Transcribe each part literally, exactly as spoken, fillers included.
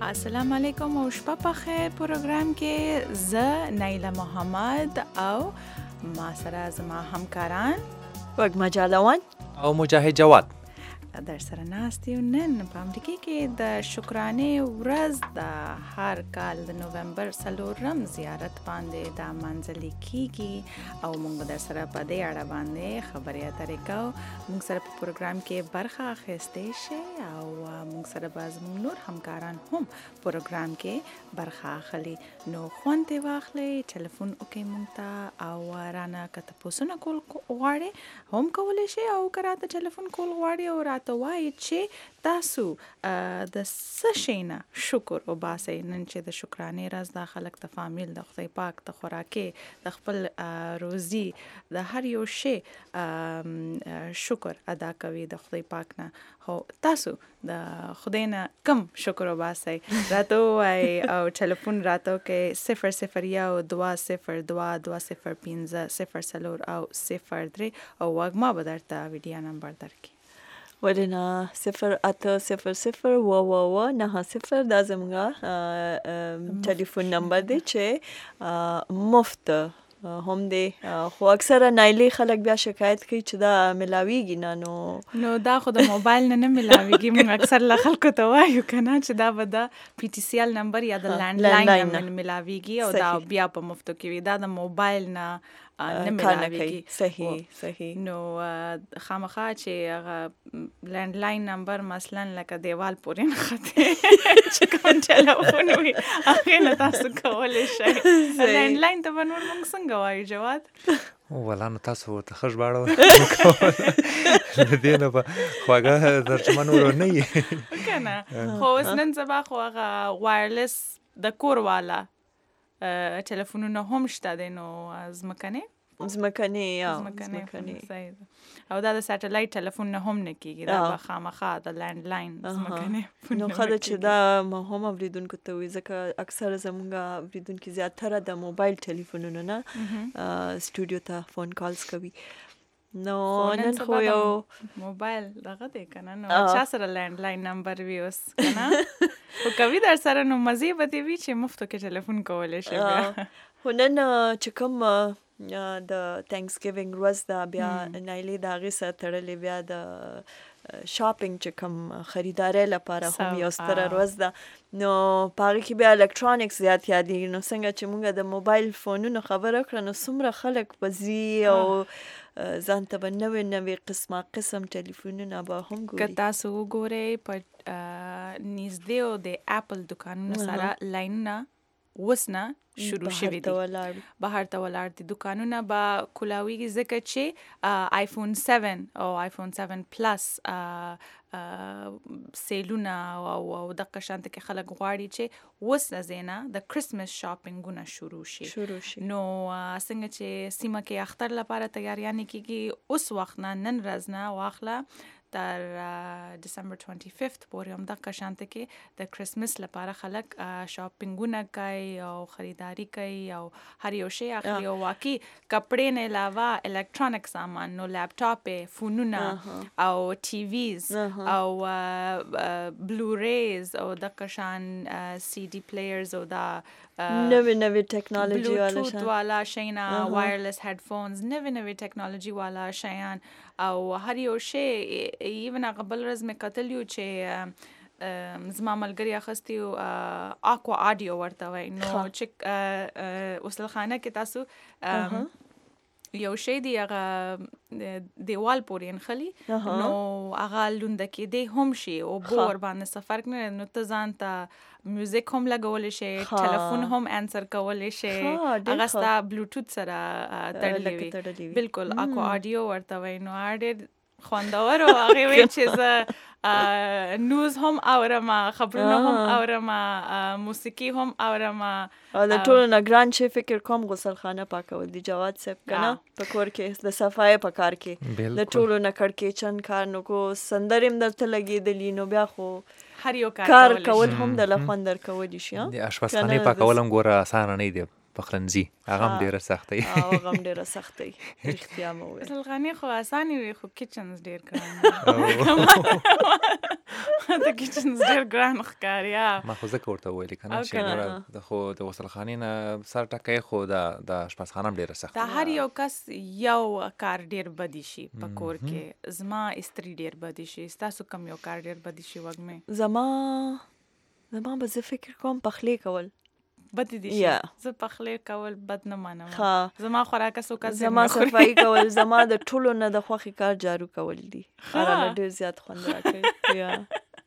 السلام علیکم او شپه په خیر پروګرام کې زه نایله محمد او ما سره زما همکاران وږمه جالوان او مجاهد جواد در سره ناست یو. نن په امریکا کې د شکرانې ورځ د هر کال د نومبر څلورم زیارت باندې د منځلي کیږي او موږ در سره په دې اړه باندې خبرې اترې کوو. موږ سره په پروګرام کې برخه اخیستی شي او موږ سره به زموږ نور همکاران هم پروګرام کې برخه اخلي. نو خوند یې واخلئ، ټلیفون وکړئ موږ ته او رانه که تپوسونه کول غواړئ هم کولی شئ او که راته ټلیفون کول غواړئ او راته ته وایي چې تاسو د څه شي نه شکر وباسئ. نن چې د شکرانې ورځ دا خلک د فامیل د خدای پاک د خوراکې د خپل روزي د هر یو شي شکر ادا کوي د خدای پاک نه. خو تاسو د خدای نه کم شکر وباسئ راته ووایئ او ټلیفون راته وکړئ صفر صفر یو دوه صفر دوه دوه صفر پنځه صفر څلور او صفر درې او وږمه به درته ویډیا نمبر درکړي. ولنا صفر اته صفر صفر و و و نه صفر دا زموږ ټلیفون نمبر دی چې مفت هم دی. خو اکثره نایلی خلک بیا شکایت کوي چې دا ملاویږي نه. نو نو دا خو د موبایل نه نه ملاویږي. موږ اکثر له خلکو ته وایو که نه چې دا به د پی ټي سی ایل نمبر یا د لینډ لاین نه ملاویږي او دا بیا په مفتو کې وي. دا د موبایل نه نه ملاویږي. صحیح صحیح. نو خامخا چې هغه لینډ لاین نمبر مثلا لکه دیوال پورې نښتې چې کوم ټلیفون وي هغې نه تاسو کولی شئ. لینډ لاین ته به نور موږ څنګه وایو جواد؟ ولا نو تاسو ورته ښه ژباړه له دې نه به خواږه ترجمه نور نه وي که نه. خو اوس نن سبا خو هغه وایرلس د کور والا ټلیفونونه هم شته دی. نو ځمکنې ځمکنې یا ځمکنې او دا د سیټلایټ ټلیفون نه هم نه کېږي. دا به خامخا د لینډ لاین ځمکنې. نو ښه ده چې دا ما هم اورېدونکو ته وي ځکه اکثره زموږ اورېدونکي زیاتره د موبایل ټلیفونونو نه سټوډیو ته فون کالز کوي. نو نن خو یو موبایل دغه دی که نه. نو چا سره لینډ لاین نمبر وي اوس که نه خو کوي در سره نو مزې به دې وي چې مفتو کې ټلیفون کولی شي بیا. خو نن چې کوم د تھینکس ګیوینګ ورځ ده بیا نایلې د هغې سره تړلې بیا د شاپینګ چې کوم خریدارۍ لپاره هم یو ستره ورځ ده. نو په هغې کې بیا الکترانکس زیات یادېږي. نو څنګه چې موږ د موبایل فونونو خبره کړه نو څومره خلک به ځي او ځان ته به نوې نوې قسمه قسم ټلیفونونه به هم ګوري. که تاسو وګورئ په نږدې او د اپل دکانونو سره لاینونه اوس نه شروع شوي دي. بهر ته ولاړ دي دکانونه به کولاویږي ځکه چې آیفون سیون او آیفون سیون پلس سیلونه او دغه شانته کې خلک غواړي چې اوس ځای نه د کرسمس شاپینګونه شروع شي. نو څنګه چې سیمه کې اختر لپاره تیاریانې کېږي اوس وخت نه نن ورځ نه واخله تر ډسمبر ټوینټي ففت پورې همدغه شانته کې د کرسمس لپاره خلک شاپینګونه کوي او خریداري کوي او هر یو شی اخلي. او واقعي کپړې نه علاوه الکترونیک سامان نو لیپټاپ فونونه او ټي ویز او بلوریز او دغه شان سی ډي پلیئرز او دا نوې نوې ټیکنالوژي والا بلوټوث والا شینا وایرلس هیډفونز نوې نوې ټیکنالوژي والا شیان او هر یو شی. ایون هغه بل ورځ مې کتلی و چې زما ملګري اخیستی و اکوا آډیو ورته وایي. نو چې غسل خانه کې تاسو یو شی دی هغه دیوال پورې نښلي نو هغه لونده کېدی هم شي او بو ورباندې څه فرق نه نو ته ځان ته میوزیک هم لګولی شي ټلیفون هم انسر کولی شي هغه ستا بلوټوث سره تړلی وي. بالکل اکوا آډیو ورته وایي. نو ډېر خوندور و هغې وایي چې زه نیوز هم اورم خبرونه هم اورم موسیقي هم اورم. او د ټولو نه ګران شی فکر کوم غسل خانه پاکول دي جواد صاحب که نه په کور کې د صفایۍ په کار کې د ټولو نه کړکېچن کار نو کو سندرې هم درته لګېدلي نو بیا خو هر یو کار کول هم د له خوند درکولی شي. د اشپزخانې پاکول هم ګوره اسانه نه دی. پخلنځي هغه هم ډېره سخته وي. هغه هم ډېره سخته وي رښتیا مو وویل. غسلخانې خو اسانې وي خو کچنز ډېر ګران د کچنز ډېر ګران ښکاري. ما خو ځکه ورته ویلې که نه چې ګوره د خو د غسلخانې نه سر ټکی خو د اشپزخانه هم ډېره سخته. د هر یو کس یو کار ډېر بدی شي په کور کې. زما استري ډېر بدی شي. ستاسو کوم یو کار ډېر بدی شي وږمې؟ زما زما به زه فکر کوم پخلی کول بد دي شي. زه پخلی کول بد نه منم. زما خوراک څوک ځي زما صفائی کول زما د ټولو نه د خوښي کار جارو کول دي. خره ډېر زیات خوند راکوي. یا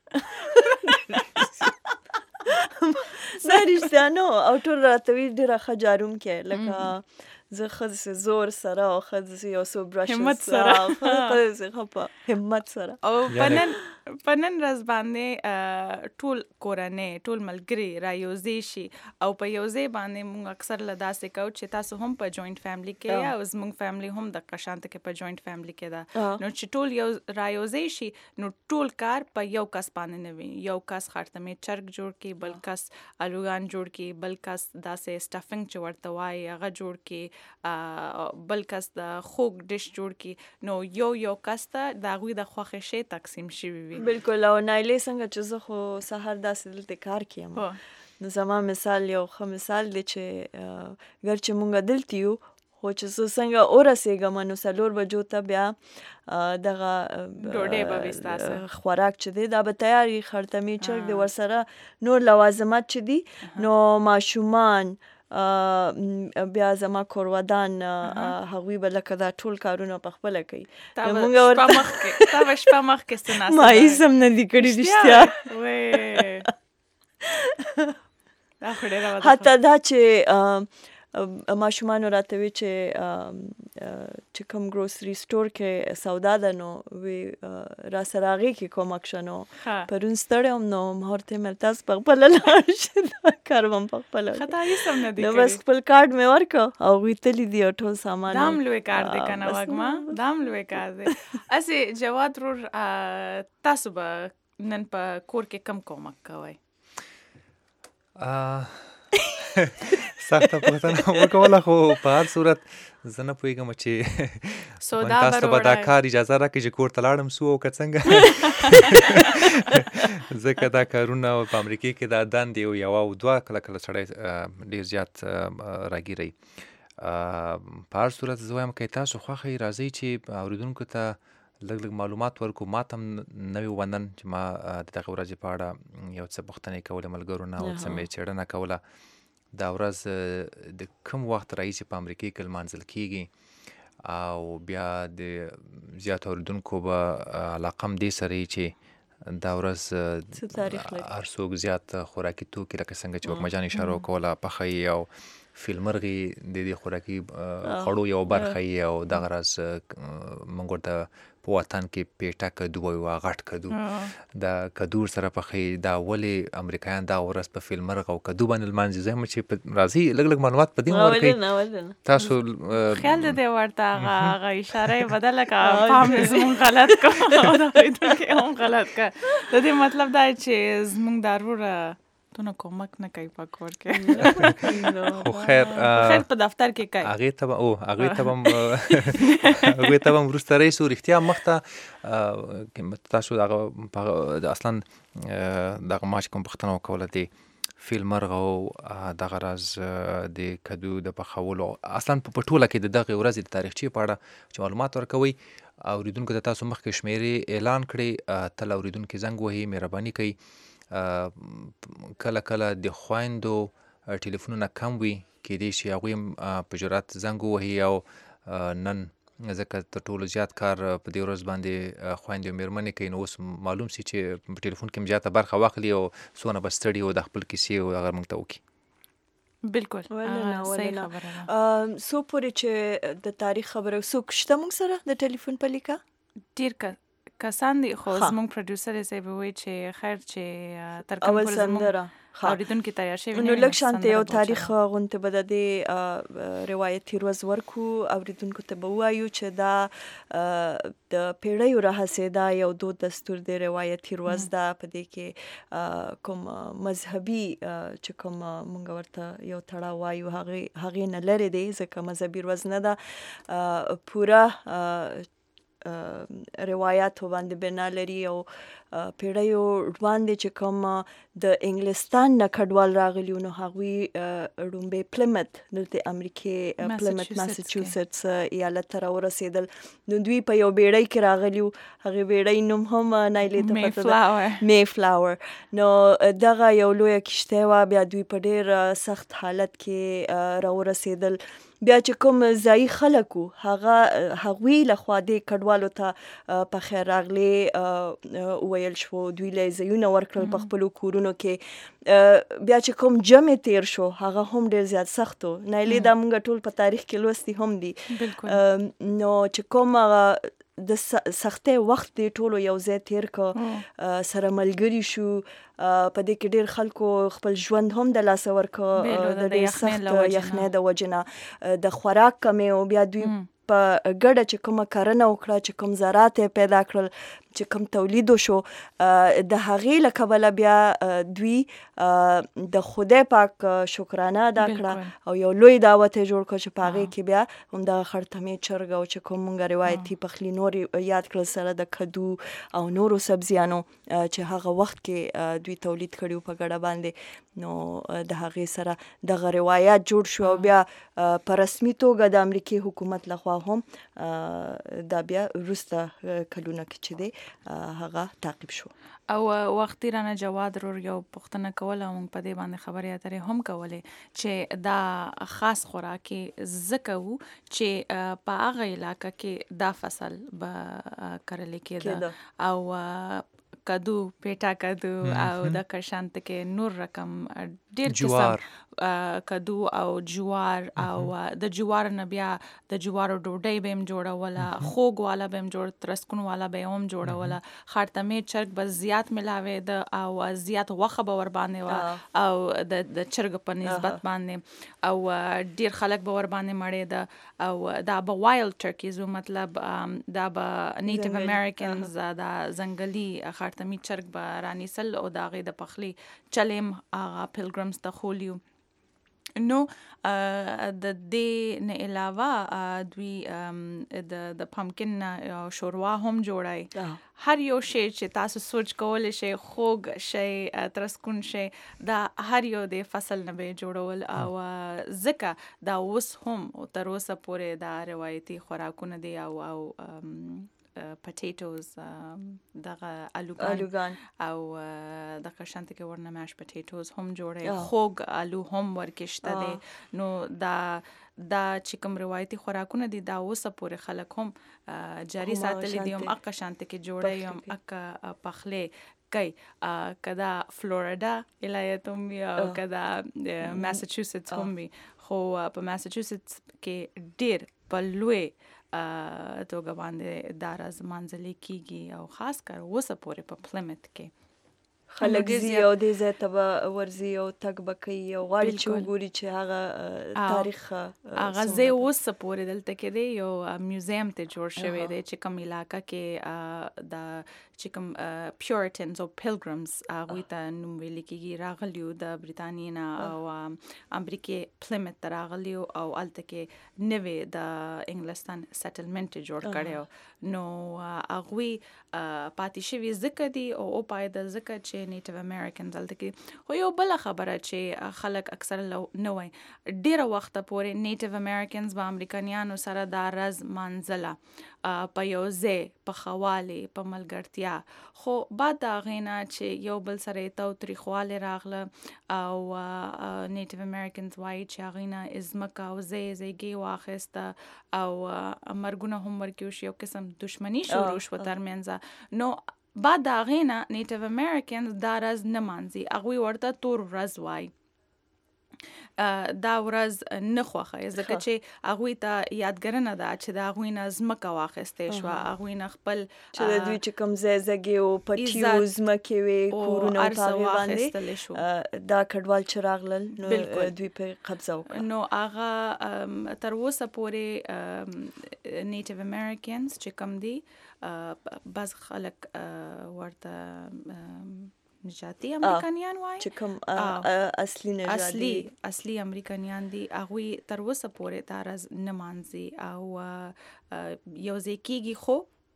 نه رښتیا نو او ټول راته وایي ډېره ښه جاروم کې لکه زه ښه زور سره او ښه یو څو برش همت سره ښه په همت سره. او په نن په نن ورځ باندې ټول کورنۍ ټول ملګري را یوځای شي او په یوځای باندې موږ اکثر له داسې کوو چې تاسو هم په جوینټ فیملی کې یا او زموږ فیملی هم د قشانته کې په جوینټ فیملی کې ده. نو چې ټول یو را یوځای شي نو ټول کار په یو کس باندې نه وي. یو کس خاطمې چرګ جوړ کړي، بل کس الوګان جوړ کړي، بل کس داسې سټفنګ چې ورته وایي هغه جوړ کړي، بل کس د خوږ ډش جوړ کړي. نو یو یو کس ته د هغوی د خوښې شی تقسیم شوي وي. بالکل. او نایلې څنګه چې زه خو سهار داسې دلته کار کوم نو زما مثال یو ښه مثال دی چې ګر چې مونږ دلته یو خو چې زه څنګه ورسېږم نو څلور بجو ته بیا دغه ډوډۍ به وي ستاسو خوراک چې دی دا به تیار وي. خرطمې چرګ دی ورسره نور لوازمات چې دي نو ماشومان بیا زما کورودان هغوی به لکه دا ټول کارونه په خپله کوي. تا به شپه مخکې تا به شپه مخکې څه ناسته ما هېڅ هم نه دي کړي رښتیا. حتی دا چې ماشومانو راته وی چې چې کوم ګروسري سټور کې سودا ده نو وی را سره هغې کې کومک شه. نو پرون ستړی وم نو ما ورته ویل تاسو په خپله لاړ شئ دا کار به م په خپله وکړي. نو بس خپل کارډ مې ورکړ او هغوی تلي دي او ټول سامان. دا هم لوی کار دی که نه وږمه؟ دا هم لوی کار دی. هسې جواد ورور تاسو به نن په کور کې کم کومک کوئ؟ سخته پوښتنه وکوله خو په هر صورت زه نه پوهېږم چې تاسو ته به دا کار اجازه راکړي چې کور ته لاړم سو او که څنګه ځکه دا کارونه په امریکې کې دا دندې او یوه او دوه کله کله سړی ډېر زیات راګیروي. په هر صورت زه وایم که تاسو خوښه یې راځئ چې اورېدونکو ته لږ لږ معلومات ورکړو. ما ته هم نوې وه نن چې ما د دغې ورځې په اړه یو څه پوښتنې کولې ملګرو نه او څه مې څېړنه کوله. دا ورځ د کوم وخت راهیسې په امریکې کې لمانځل کېږي او بیا د زیاتو اورېدونکو به علاقه هم دې سره وي چې دا ورځ هر څوک زیات خوراکي توکي لکه څنګه چې وږمه جان اشاره وکوله پخوي او فیلمرغي د دې خوراکي خوړو یو برخه یي او دغه راز موږ ورته په وطن کې پیټه کدو وایو غټ کدو دا کدو سره پخوي. دا ولې امریکایان دا ورځ په فیلمرغ او کدو باندې لمانځي؟ زه یم چې راځي لږ لږ معلومات په دې ورکوي تاسو خیال د دې ورته هغه اشاره یې بدله کړه پام یې زموږ غلط کړ او د اورېدونکي هم غلط کړ. د دې مطلب دا چې زموږ دا ورور تونه کومک نه کوي په کور کې. خو خیر خیر په دفتر کې کوي. هغې ته به او هغې ته به هم هغوی ته به هم وروسته رئیسو رښتیا مخته تاسو دغه اصلا دغه ما چې کوم پوښتنه وکوله د فیلمرغ او دغه راز د کدو د پخولو اصلا په ټوله کې د دغې ورځې د تاریخچې په اړه چې معلومات ورکوئ اورېدونکو ته تاسو مخکې شمېرې اعلان کړئ. تل اورېدونکي زنګ وهي مهرباني کوي. کله کله د خویندو ټلیفونونه کم وي کېدای شي هغوی هم په جرات زنګ ووهي او نن ځکه تر ټولو زیات کار په دې ورځ باندې خویندې او مېرمنې کوي نو اوس معلوم سي چې په ټلیفون کې هم زیاته برخه واخلي او څونه به ستړي او د خپل کیسې او هغه موږ ته وکړي. بالکل صحیح خبره ده. څو پورې چې د تاریخ خبره څوک شته موږ سره د ټلیفون په لیکه؟ ډېر کسان دي خو زموږ پروډیوسر یې صاحب وایي چې خیر چې تر کوم پورې زموږ اورېدونکي تیار شوي نو لږ شانته یو تاریخ غونته به د دې روایتي ورځ ورکو اورېدونکو ته به ووایو چې دا د پیړیو راهیسې دا یو دود دستور دی روایتي ورځ ده. په دې کې کوم مذهبي چې کوم مونږ ورته یو تړاو وایو هغې هغې نه لرې دی ځکه مذهبي ورځ نه ده. پوره روایتو باندې بنا لري او پیړیو وړاندې چې کوم د انګلستان نه کډوال راغلي نو هغوی ړومبی پلمت دلته امریکې پلمت ماساچوسټس ایالت ته راورسېدل نو دوی په یو بیړۍ کې راغلي هغې بیړۍ نوم هم نایلې ته پته ده می فلاور نو دغه یو لویه کښتۍ وه بیا دوی په ډېر سخت حالت کې راورسېدل بیا چې کوم ځایي خلک وو هغه هغوی لخوا دې کډوالو ته په خیر راغلې وویل شو دوی له ځایونه ورکړل په خپلو کورونو کې بیا چې کوم جمع تیر شو هغه هم ډېر زیات سخت و نایلې دا موږ ټول په تاریخ کې لوستي هم دي نو چې کوم هغه د سختۍ وخت دی ټولو یو ځای تیر که سره ملګري شو په دې کې ډېر خلکو خپل ژوند هم د لاسه ورکه د ډېر سخت یخنۍ د وجې نه د خوراک کمې او بیا دوی په ګډه چې کومه کرنه وکړه چې کوم زراعت یې پیدا کړل چې کوم تولید وشو د هغې له کبله بیا دوی د خدای پاک شکرانه ادا کړه او یو لوی دعوت یې جوړ کړ چې په هغې کې بیا همدغه خړتمې چرګ او چې کوم مونږ روایتي پخلي نور یاد کړل سره د کدو او نورو سبزیانو چې هغه وخت کې دوی تولید کړي په ګډه باندې نو د هغې سره دغه روایات جوړ شو او بیا په رسمي توګه د امریکې حکومت لخوا هم دا بیا وروسته کلونه کې چې دی هغه تعقیب شو او وختي رانه جواد رور یو پوښتنه کوله موږ په دې باندې خبرې اترې هم کولې چې دا خاص خوراکي ځکه وو چې په هغه علاقه کې دا فصل به کرل کېده او کدو پیټا کدو او د کشانت کې نور رقم ډېر قسم کدو او جوار او د جوار نه بیا د جوارو ډوډۍ به هم جوړوله خوږ والا به هم جوړ ترسکون والا به هم جوړوله خړتمې چرګ به زیات ملاوېده او زیات غوښه به ور باندې وه او د چرګ په نسبت باندې او ډېر خلک به ور باندې مړېده او دا به وایلډ ټرکیز و مطلب دا به نیټیو امریکنز دا ځنګلي خړتمې چرګ به رانیسل او د هغې د پخلي چلیم هغه پلګرمز ته خولیو نو د دې نه علاوه دوی د پمکن شوروا هم جوړای هر یو شی چې تاسو سوچ کولی شئ خوږ شی ترسکون شی دا هر یو د فصل نه به جوړول او ځکه دا اوس هم تر اوسه پورې دا روایتي خوراکونه دي او او پټیټوز دغه الوګان او دغه شانت کې ورنه ماش پټیټوز هم جوړي خوږ الو هم ورکشته دي نو دا دا چې کوم روایتي خوراکونه دي دا اوسه پورې خلک هم جاری ساتلي دي هم اقا شانت کې جوړي هم اقا پخله کوي کدا فلوریدا ولایت هم او کدا ماساچوسټس هم وي خو په ماساچوسټس کې ډېر په لوی توګه باندې دا راز منځلي کیږي او خاص کر اوسه پورې په پلمت کې خلک زی او دې ځای ته به ورځي او تګ به کوي او غواړي چې وګوري چې هغه تاریخ هغه ځای اوسه پورې دلته کې دی یو میوزیم ته جوړ شوی دی چې کوم علاقه کې د چې کوم پیورټنز او پلګرمز هغوی ته نوم ویل کېږي راغلیو د بریتانیې نه او امریکې پلمت ته راغلیو او هلته کې نوې د انګلستان سیټلمنټ جوړ کړی نو هغوی پاتې شوي ځکه دي او وپایده ځکه چې نیټیو امریکنز هلته کې خو یو بله خبره چې خلک اکثر نه وایي ډېره وخته پورې نیټیو امریکنز به امریکایانو سره دا رز منځله په یو ځای په خوالې په ملګرتیا خو بعد د هغې نه چې یو بل سره یې تو تریخوالی راغله او نیټیو امریکنز وایي چې هغې نه ځمکه او ځای ځایګۍ واخیسته او مرګونه هم ورکې وشي یو قسم دشمني شروع شوه ترمنځه نو بعد د هغې نه نیټیو امریکنز دا رز نه مانځي هغوی ورته تور ورځ وایي دا ورځ نه خوښه ځکه چې هغوی ته یادګرنه ده چې د هغوی نه ځمکه واخیستې شوه هغوی نه خپل چې د دوی چې کوم ځای ځګې و پټي و ځمکې وې کورونه و په هغې باندې دا کډوال چې راغلل نو دوی پرې قبضه وکړه نو هغه تر اوسه پورې نیټیو امریکنز چې کوم دي بعض خلک ورته نژادي امریکایان وایي چې کوم اصلي نژادي اصلي امریکایان دي هغوی تر اوسه پورې دا رز نه مانځي او یو ځای کېږي خو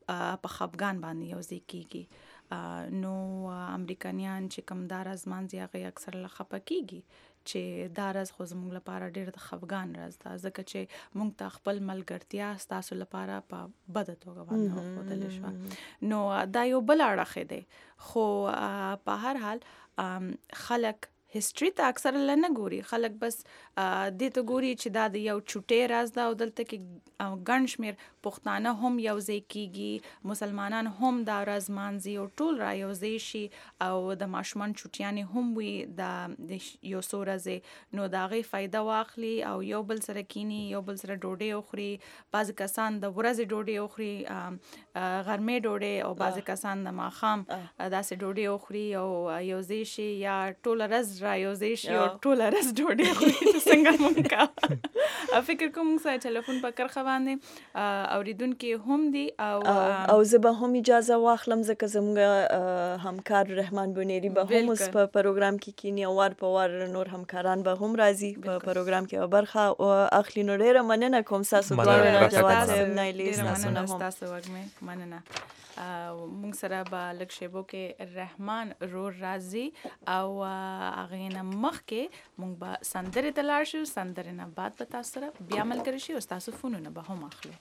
په خفګان باندې یو ځای کیږي. نو امریکایان چې کوم دا راز مانځي هغه اکثر له خفه کیږي چې دا راز خو زموږ لپاره ډېر د خفګان راز ده، ځکه چې موږ ته خپل ملګرتیا ستاسو لپاره په بده توګه باندې وښودل شوه. نو دا یو بل اړخ دی، خو په هر حال خلک هیستوري ته اکثر له نه ګوري، خلک بس دې ته ګوري چې دا د یو چوټې راز ده او دلته کې ګڼ شمېر پښتانه هم یو ځای کیږي، مسلمانان هم دا ورځ مانځي او ټول را یو ځای شي او د ماشومان چوټیانې هم وي د یو څو ورځې، نو د هغې فایده واخلي او یو بل سره کینی، یو بل سره ډوډۍ وخوري. بعضې کسان د ورځې ډوډۍ وخوري، غرمې ډوډۍ، او بعضې کسان د ماښام داسې ډوډۍ وخوري او یو ځای شي، یا ټوله ورځ را یو ځای شي او ټوله ورځ ډوډۍ خوري. څنګه مونږ کوو؟ فکر کوم مونږ سره ټلیفون په کرښه باندې اوریدونکي هم دي او او زه به هم اجازه واخلم ځکه زموږ همکار رحمان بونیری به هم اوس په پروګرام کې کینی او وار په وار نور همکاران به هم راځي په پروګرام کې او برخه اخلي. نو ډیره مننه کوم تاسو دواړه جواد صاحب نایلی تاسو نه هم تاسو وګمه مننه. مونږ سره به لږ شیبو کې رحمان رور راځي او هغې نه مخکې مونږ به سندرې ته لاړ شو، سندرې نه بعد به تاسو سره بیا ملګري شي او ستاسو فونونه به هم اخلو.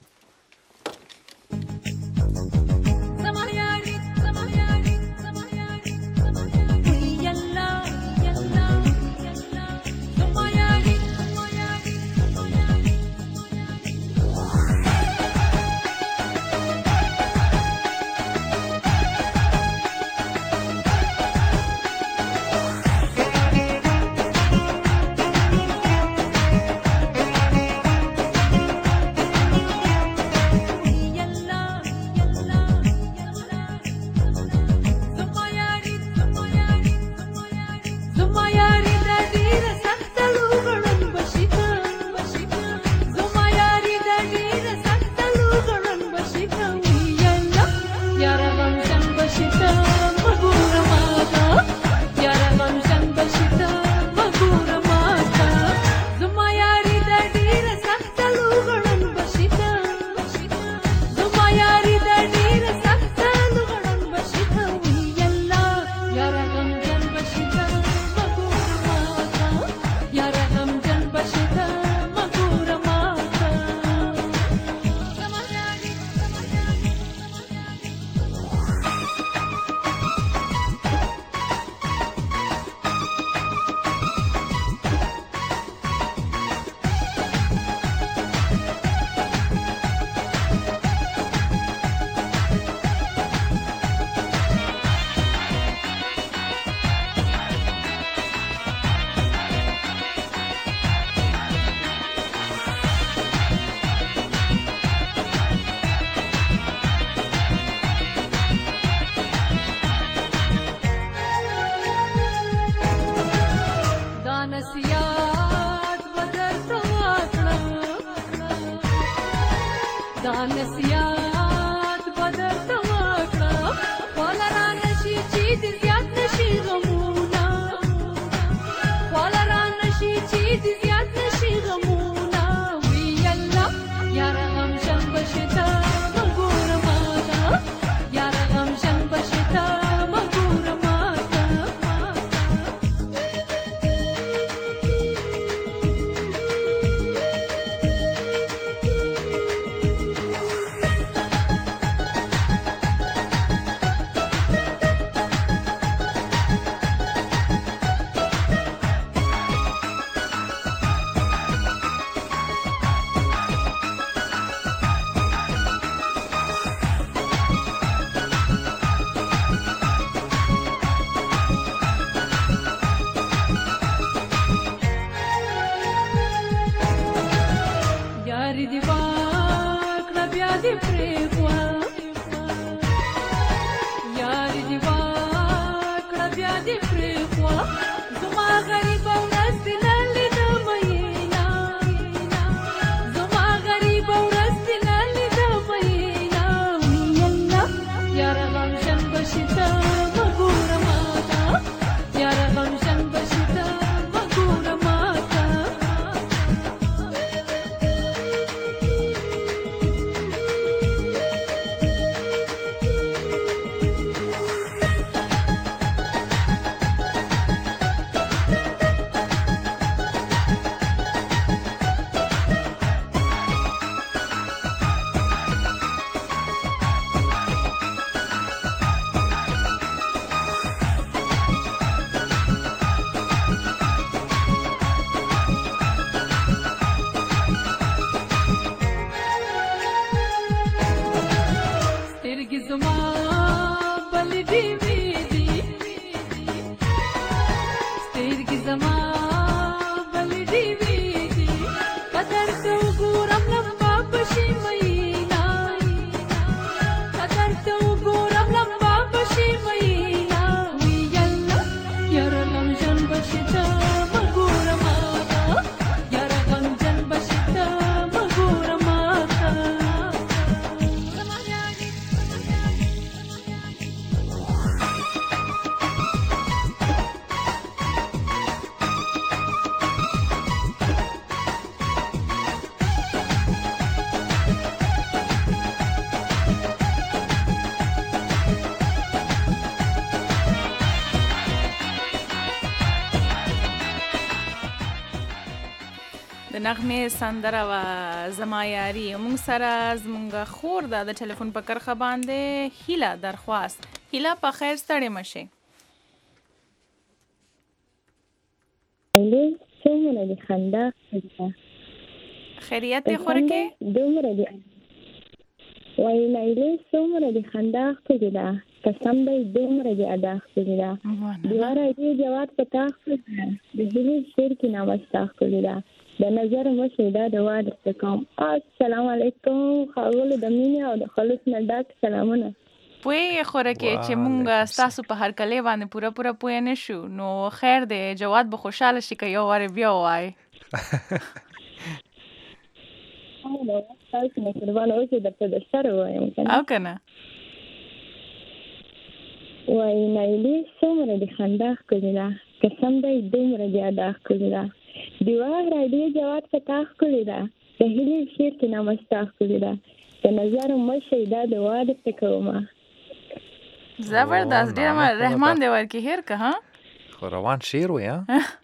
د نغمې سندره و زما یاري موږ سره زمونږ خور ده د ټلیفون په کرخه باندې هیله درخواست. هیله په خیر ستړې مشي. ایلی څومره د خندا خیریت دی خوره کې دومره دی وایي ایلی څومره د خندا ښکلې ده قسم دی دومره د ادا ښکلې ده دیوار ایلی جواد په تا ښکلې ده د هیلې شعر کې نامسته ښکلې ده د نظر مشي دا د واده څه کوم. السلام علیکم ښاغلو د مینې او د خلوص نه ډک سلامونه. پوهې خوره کې چې مونږ ستاسو په هرکلی باندې پوره پوره پوه نه شو نو خیر دی جواد به خوشحاله شي که یو وارې بیا ووایي. تاسو مهربانه اوسئ درته د سره ووایم که او که نه وایي نایلې څومره د خندا ښکلې ده قسم دی دومره د ادا ښکلې ده دیوار راډیو جواد په تا ښکلې ده د هیلې شعر کې نامسته ښکلې ده د نظر مشي دا د واده څه کومه. زبردست ډېر رحمان دی ورکې هیر که ها خو روان شعر وی ها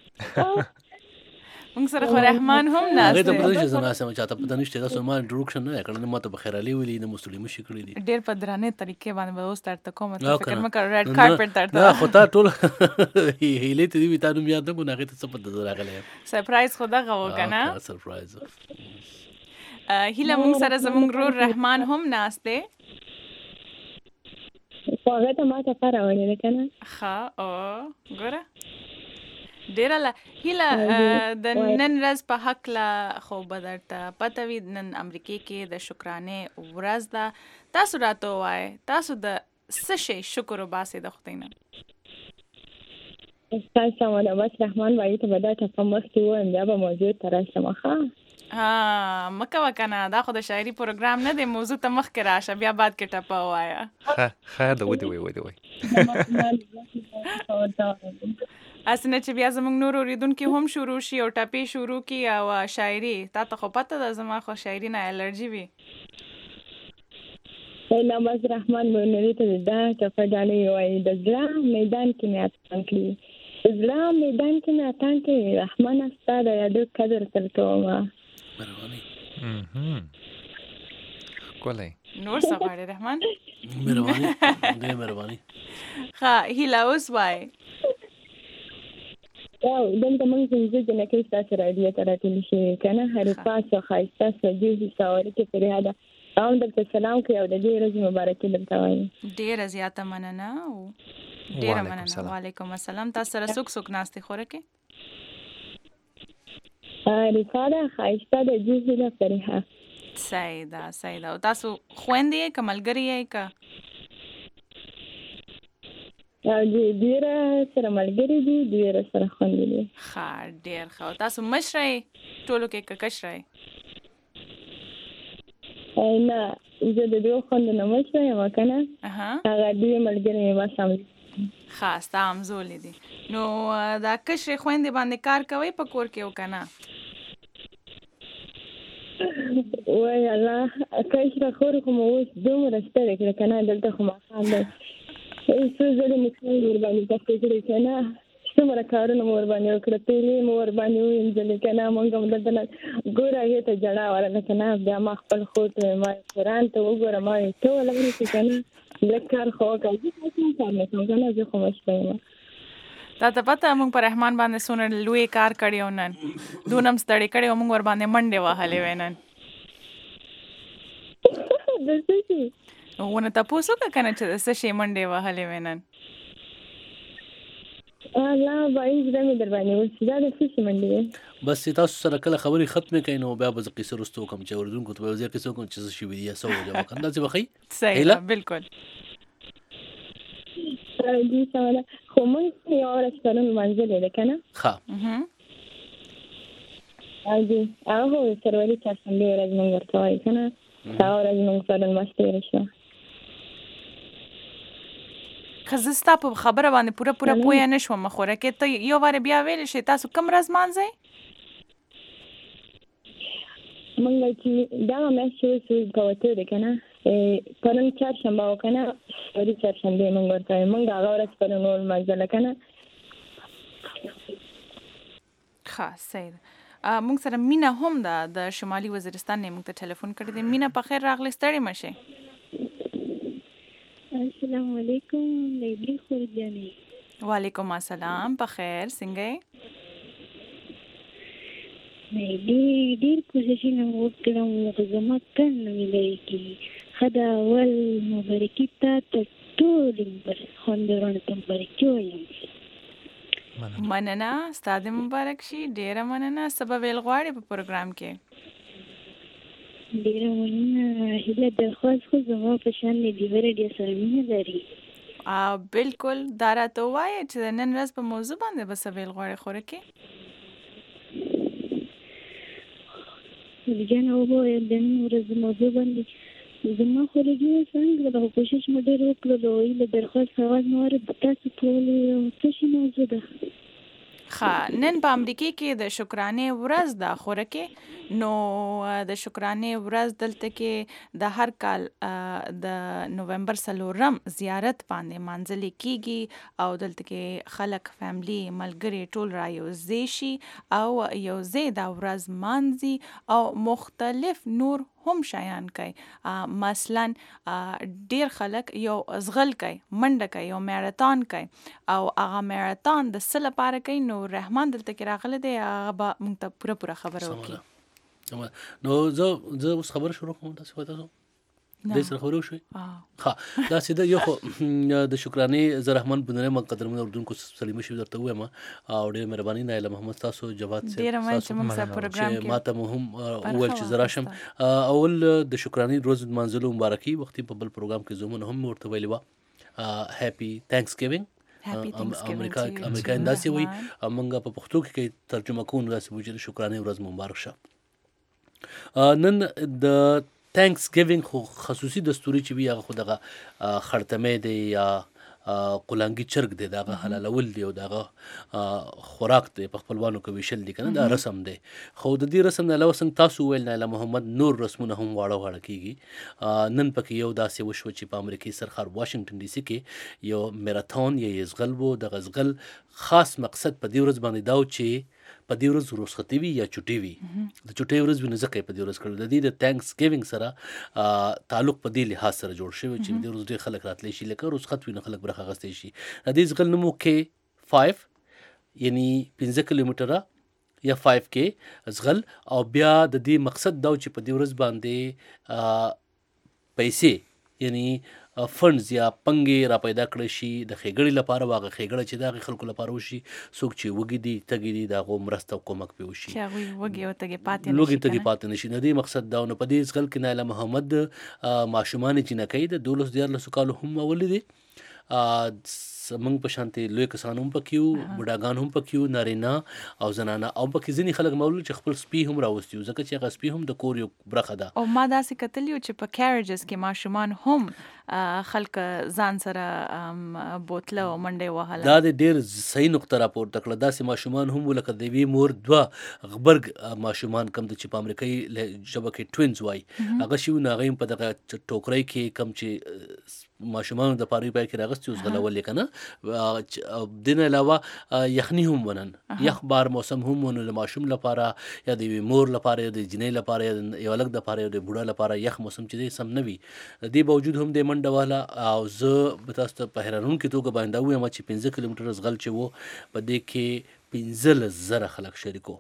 موږ سره خو رحمان هم ناست هغې ته دی. پته نشته زه ناست یم چاته پته نشته تاسو ما انټروډکشن نه دی کړی نه ما ته به خیرالي ویلي نه مستړي مشي کړي دي ډېر په درانه طریقې باندې به اوس درته کوم او ته فکر که نه. مه کوه ریډ نه کارپټ نه درته خو تا ټول هیلې ته دي وي تا نوم یاد نه کړو نو هغې ته څه پته زه راغلی یم سرپرایز خو دغه و که نه. سرپرایز هیله موږ سره زموږ رور رحمان هم ناست دی. خو هغه ته ما ته فرا وړې ده که نه ښه او ګوره ډېره له هیله د نن ورځ په هکله خو به درته پته وي نن امریکې کې د شکرانې ورځ ده تاسو راته ووایئ تاسو د څه شی شکر وباسئ د خدای نه. ستاسو سمه ده بس رحمان وایي ته به دا ټپه مخکې ووایم بیا به موضوع ته راشم ښه ها مه کوه که نه دا خو د شاعري پروګرام نه دی موضوع ته مخکې راشه بیا بعد کې ټپه ووایه. ښه ښه ده ودې وی ودې وی هسې نه چې بیا زموږ نور اورېدونکي هم شروع شي او ټپې شروع کړي او شاعري تا ته خو پته ده زما خو شاعري نه الرجي وي. نه بس رحمان بونري ته دا ټپه ډالۍ وایي د زړه میدان کې مې اتان کړي د زړه میدان کې مې اتان کړي رحمانه ستا د یادو قدر تل کومه. مهرباني ښکلی نور څه غواړې رحمان؟ مهرباني ډېره مهرباني. ښه هیله اوس وایې او دلته موږ پنځه جنکۍ ستاسو راډیو ته راټولې شوې که نه هرې پاس او ښایسته سجوزي ساورکې فریاده هم درته سلام کوي او د دې ورځې مبارکي درته وایم. ډېره زیاته مننه او ډېره مننه. وعلیکم السلام. تاسو سره څوک څوک ناست دی خوره کې؟ رفا ده ښایسته ده جوزي ده فریحه. صحیح ده صحیح ده. او تاسو خویندې یې که ملګري یې که او ډېره سره ملګري دي ډېره سره خویندې دي. ښه ډېر ښه. او تاسو مشره یې ټولو کې که کشره یې؟ نه زه د دوه خویندو نه مشره یم که نه هغه دوی ملګري مې بس هم ښه ستا همزولې دي. نو دا کشرې خویندې باندې کار کوئ په کور کې او که نه؟ وای الله کشره خور خو مو اوس دومره ستړې کړه که نه دلته خو ماښام دی څو ځلې مې کار ورباندې زده کړې که نه څومره کارونه مو ورباندې وکړه پیلې مو ورباندې ووینځلې که نه مونږ هم دلته نه ګوره هغې ته جړا ورغله که نه بیا ما خپل خور ته ما قرآن ته وګوره ما یې ته ولګرې که نه لږ کار خو وکړه زه خو کار نه کوم که نه زه خو مشره یم. دا ته پته موږ په رحمان باندې څومره لوی کار کړی او نن دونه هم ستړې کړی او موږ ورباندې منډې وهلې وې نن. د څه شي؟ ونه تاسو کا کنه چې څه شی منډه وهلې وینن الله باید زمي در باندې وسی دا د څه منډه بس تاسو سره کله خبري ختمه کین او بیا به قصه رستو کوم چې اوردونکو ته به قصه کوم چې څه شی وی یا سو جواب کنده چې بخي صحیح بالکل دي سواله خو مونږ یو ورځ پرون منځل ده کنه ها اها اځي هغه سروري چارشنبه ورځ مونږ ورته وای کنه دا ورځ مونږ پرون ماسته شو خزستا په خبره باندې پوره پوره پوهه نشوم مخوره کې ته یو واره بیا ویل شي تاسو کم ورځ مانځئ مونږ چې دا مې شو شو کوته ده کنه پرون چارشنبه وکنه سروري چارشنبه مونږ ورته مونږ هغه ورځ پرون ول مانځل کنه خاص صحیح مونږ سره مینا هم ده د شمالي وزیرستان نه مونږ ته ټلیفون کړی دی مینا په خیر راغلی ستړي مشه السلام علیکم لیبلی خورجانی وعلیکم السلام په خیر څنګه مې ډېر ډېر کوششونه وکړم خو زما کار نه ملي کېږي ښه ده اول مبارکي تا ته ټولو خوندورانو ته مبارکي وایم مننه ستا د مبارک شي ډېره مننه څه به ویل غواړې په پروګرام کې ډېره مننه هیله درخواست خو زما په شان د ډېوه رادیو سره مینه لري بالکل دا راته ووایه چې د نن ورځ په موضوع باندې به څه ویل غواړې خوره کې جانه ووایه د نن ورځ موضوع باندې زما خو رادیو څنګه ده کوشش مې ډېر وکړلو هیله درخواست اواز مې اورېد تاسو ټول څه شي موضوع ده ښه نن په امریکې کې د شکرانې ورځ ده خوره کې نو د شکرانې ورځ دلته کې د هر کال د نومبر څلورم زیارت باندې مانځلې کیږي او دلته کې خلک فیملی ملګري ټول را یوځای شي او یوځای دا ورځ مانځي او مختلف نور هم شایان کوي مثلا ډیر خلک یو ازغل کوي منډه کوي یو ماراثون کوي او هغه ماراثون د څه لپاره کوي نو رحمان دلته کې راغلی دی هغه به موږ ته پوره پوره خبره وکړي نو زه زه اوس خبره شروع کوم تاسو وایي تاسو د سره خبرو شوي ها دا سیده یو خو د شکرانې زه رحمان بنره مقدرمن اردوونکو سلیمه شي درته وایم او ډېر مهرباني نایله محمد تاسو جواد سره ډېر مننه چې موږ سره پروګرام کې ماته مهم اول چې زراشم اول د شکرانې روز منځلو مبارکي وختي په بل پروګرام کې زمون هم ورته ویلی و هپی تھینکس ګیوینګ امریکا امریکا انداسي وي موږ په پښتو کې ترجمه کوو داسې وي چې شکرانې ورځ مبارک شه نن د تھینکس ګیوینګ خو خصوصي دستوري چې وي هغه خو دغه خړتمې دی یا قلانګي چرګ دی دغه حلالول دی او دغه خوراک دی په خپلوانو کې ویشل دي کنه دا رسم دی خو د دې رسم نه علاوه څنګه تاسو ویل نه محمد نور رسمونه هم واړه واړه کیږي نن پکې یو داسې وشو چې په امریکای سرخار واشنگټن ډي سي کې یو ماراثون یا یزغل وو د غزغل خاص مقصد په دې ورځ باندې دا چې په دې ورځ رخصتي وي یا چټي وي د چټي ورځ وینځه کوي په دې ورځ کړل د دې د تھینکس ګیوینګ سره تعلق په دې لحاظ سره جوړ شوی چې د ورځ ډېر خلک راتلی شي لکه رخصت وي نه خلک برخه اخیستی شي د دې ځغل نومو کې فایو یعنی پنځه کیلومتره یا فایو کې ځغل او بیا د دې مقصد دا چې په دې ورځ باندې پیسې یعنی فنډز یا پنګې را پیدا کړی شي د ښېګړې لپاره واغه ښېګړه چې د هغې خلکو لپاره وشي څوک چې وږي دي تږي دي د هغو مرسته او کومک پرې وشي چې هغوی وږي او تږي پاتې نه شي لوږي تږي پاتې نه شي د دې مقصد دا نو په دې ځغل کې نایله محمد ماشومان جینکۍ د دولس دیارلسو کالو هم اولې دي موږ په شانتې لوی کسان هم پکې وو بوډاګان هم پکې وو نارینه او زنانه او پکې ځینې خلک مولود چې خپل سپي هم راوستي وو ځکه چې هغه سپي هم د کور یو برخه ده او ما داسې کتلي وو چې په کیریجز کې ماشومان هم خلک ځان سره بوتله او منډې وهله دا د ډېر صحیح نقطه راپورته کړه داسې ماشومان هم وو لکه د یوې مور دوه غبرګ ماشومان کم د چې په امریکایي ژبه کې ټوینز وایي هغه شي وو نو هغه هم په دغه ټوکرۍ کې کم چې ماشومانو د پاره پای کې راغستي اوس غلولې کنه دین علاوه یخني هم ونن یخ بار موسم هم ونه د ماشوم لپاره یا د مور لپاره یا د جنې لپاره یا یو الګ د لپاره یا د بوډا لپاره یخ موسم چې سم نه وي دی باوجود هم د منډه والا او زه به تاسو ته په حیرانونکې توګه باندې وایم چې پنځه کیلومتره ځغل چې وو په دې کې پنځلس زره خلک شریکو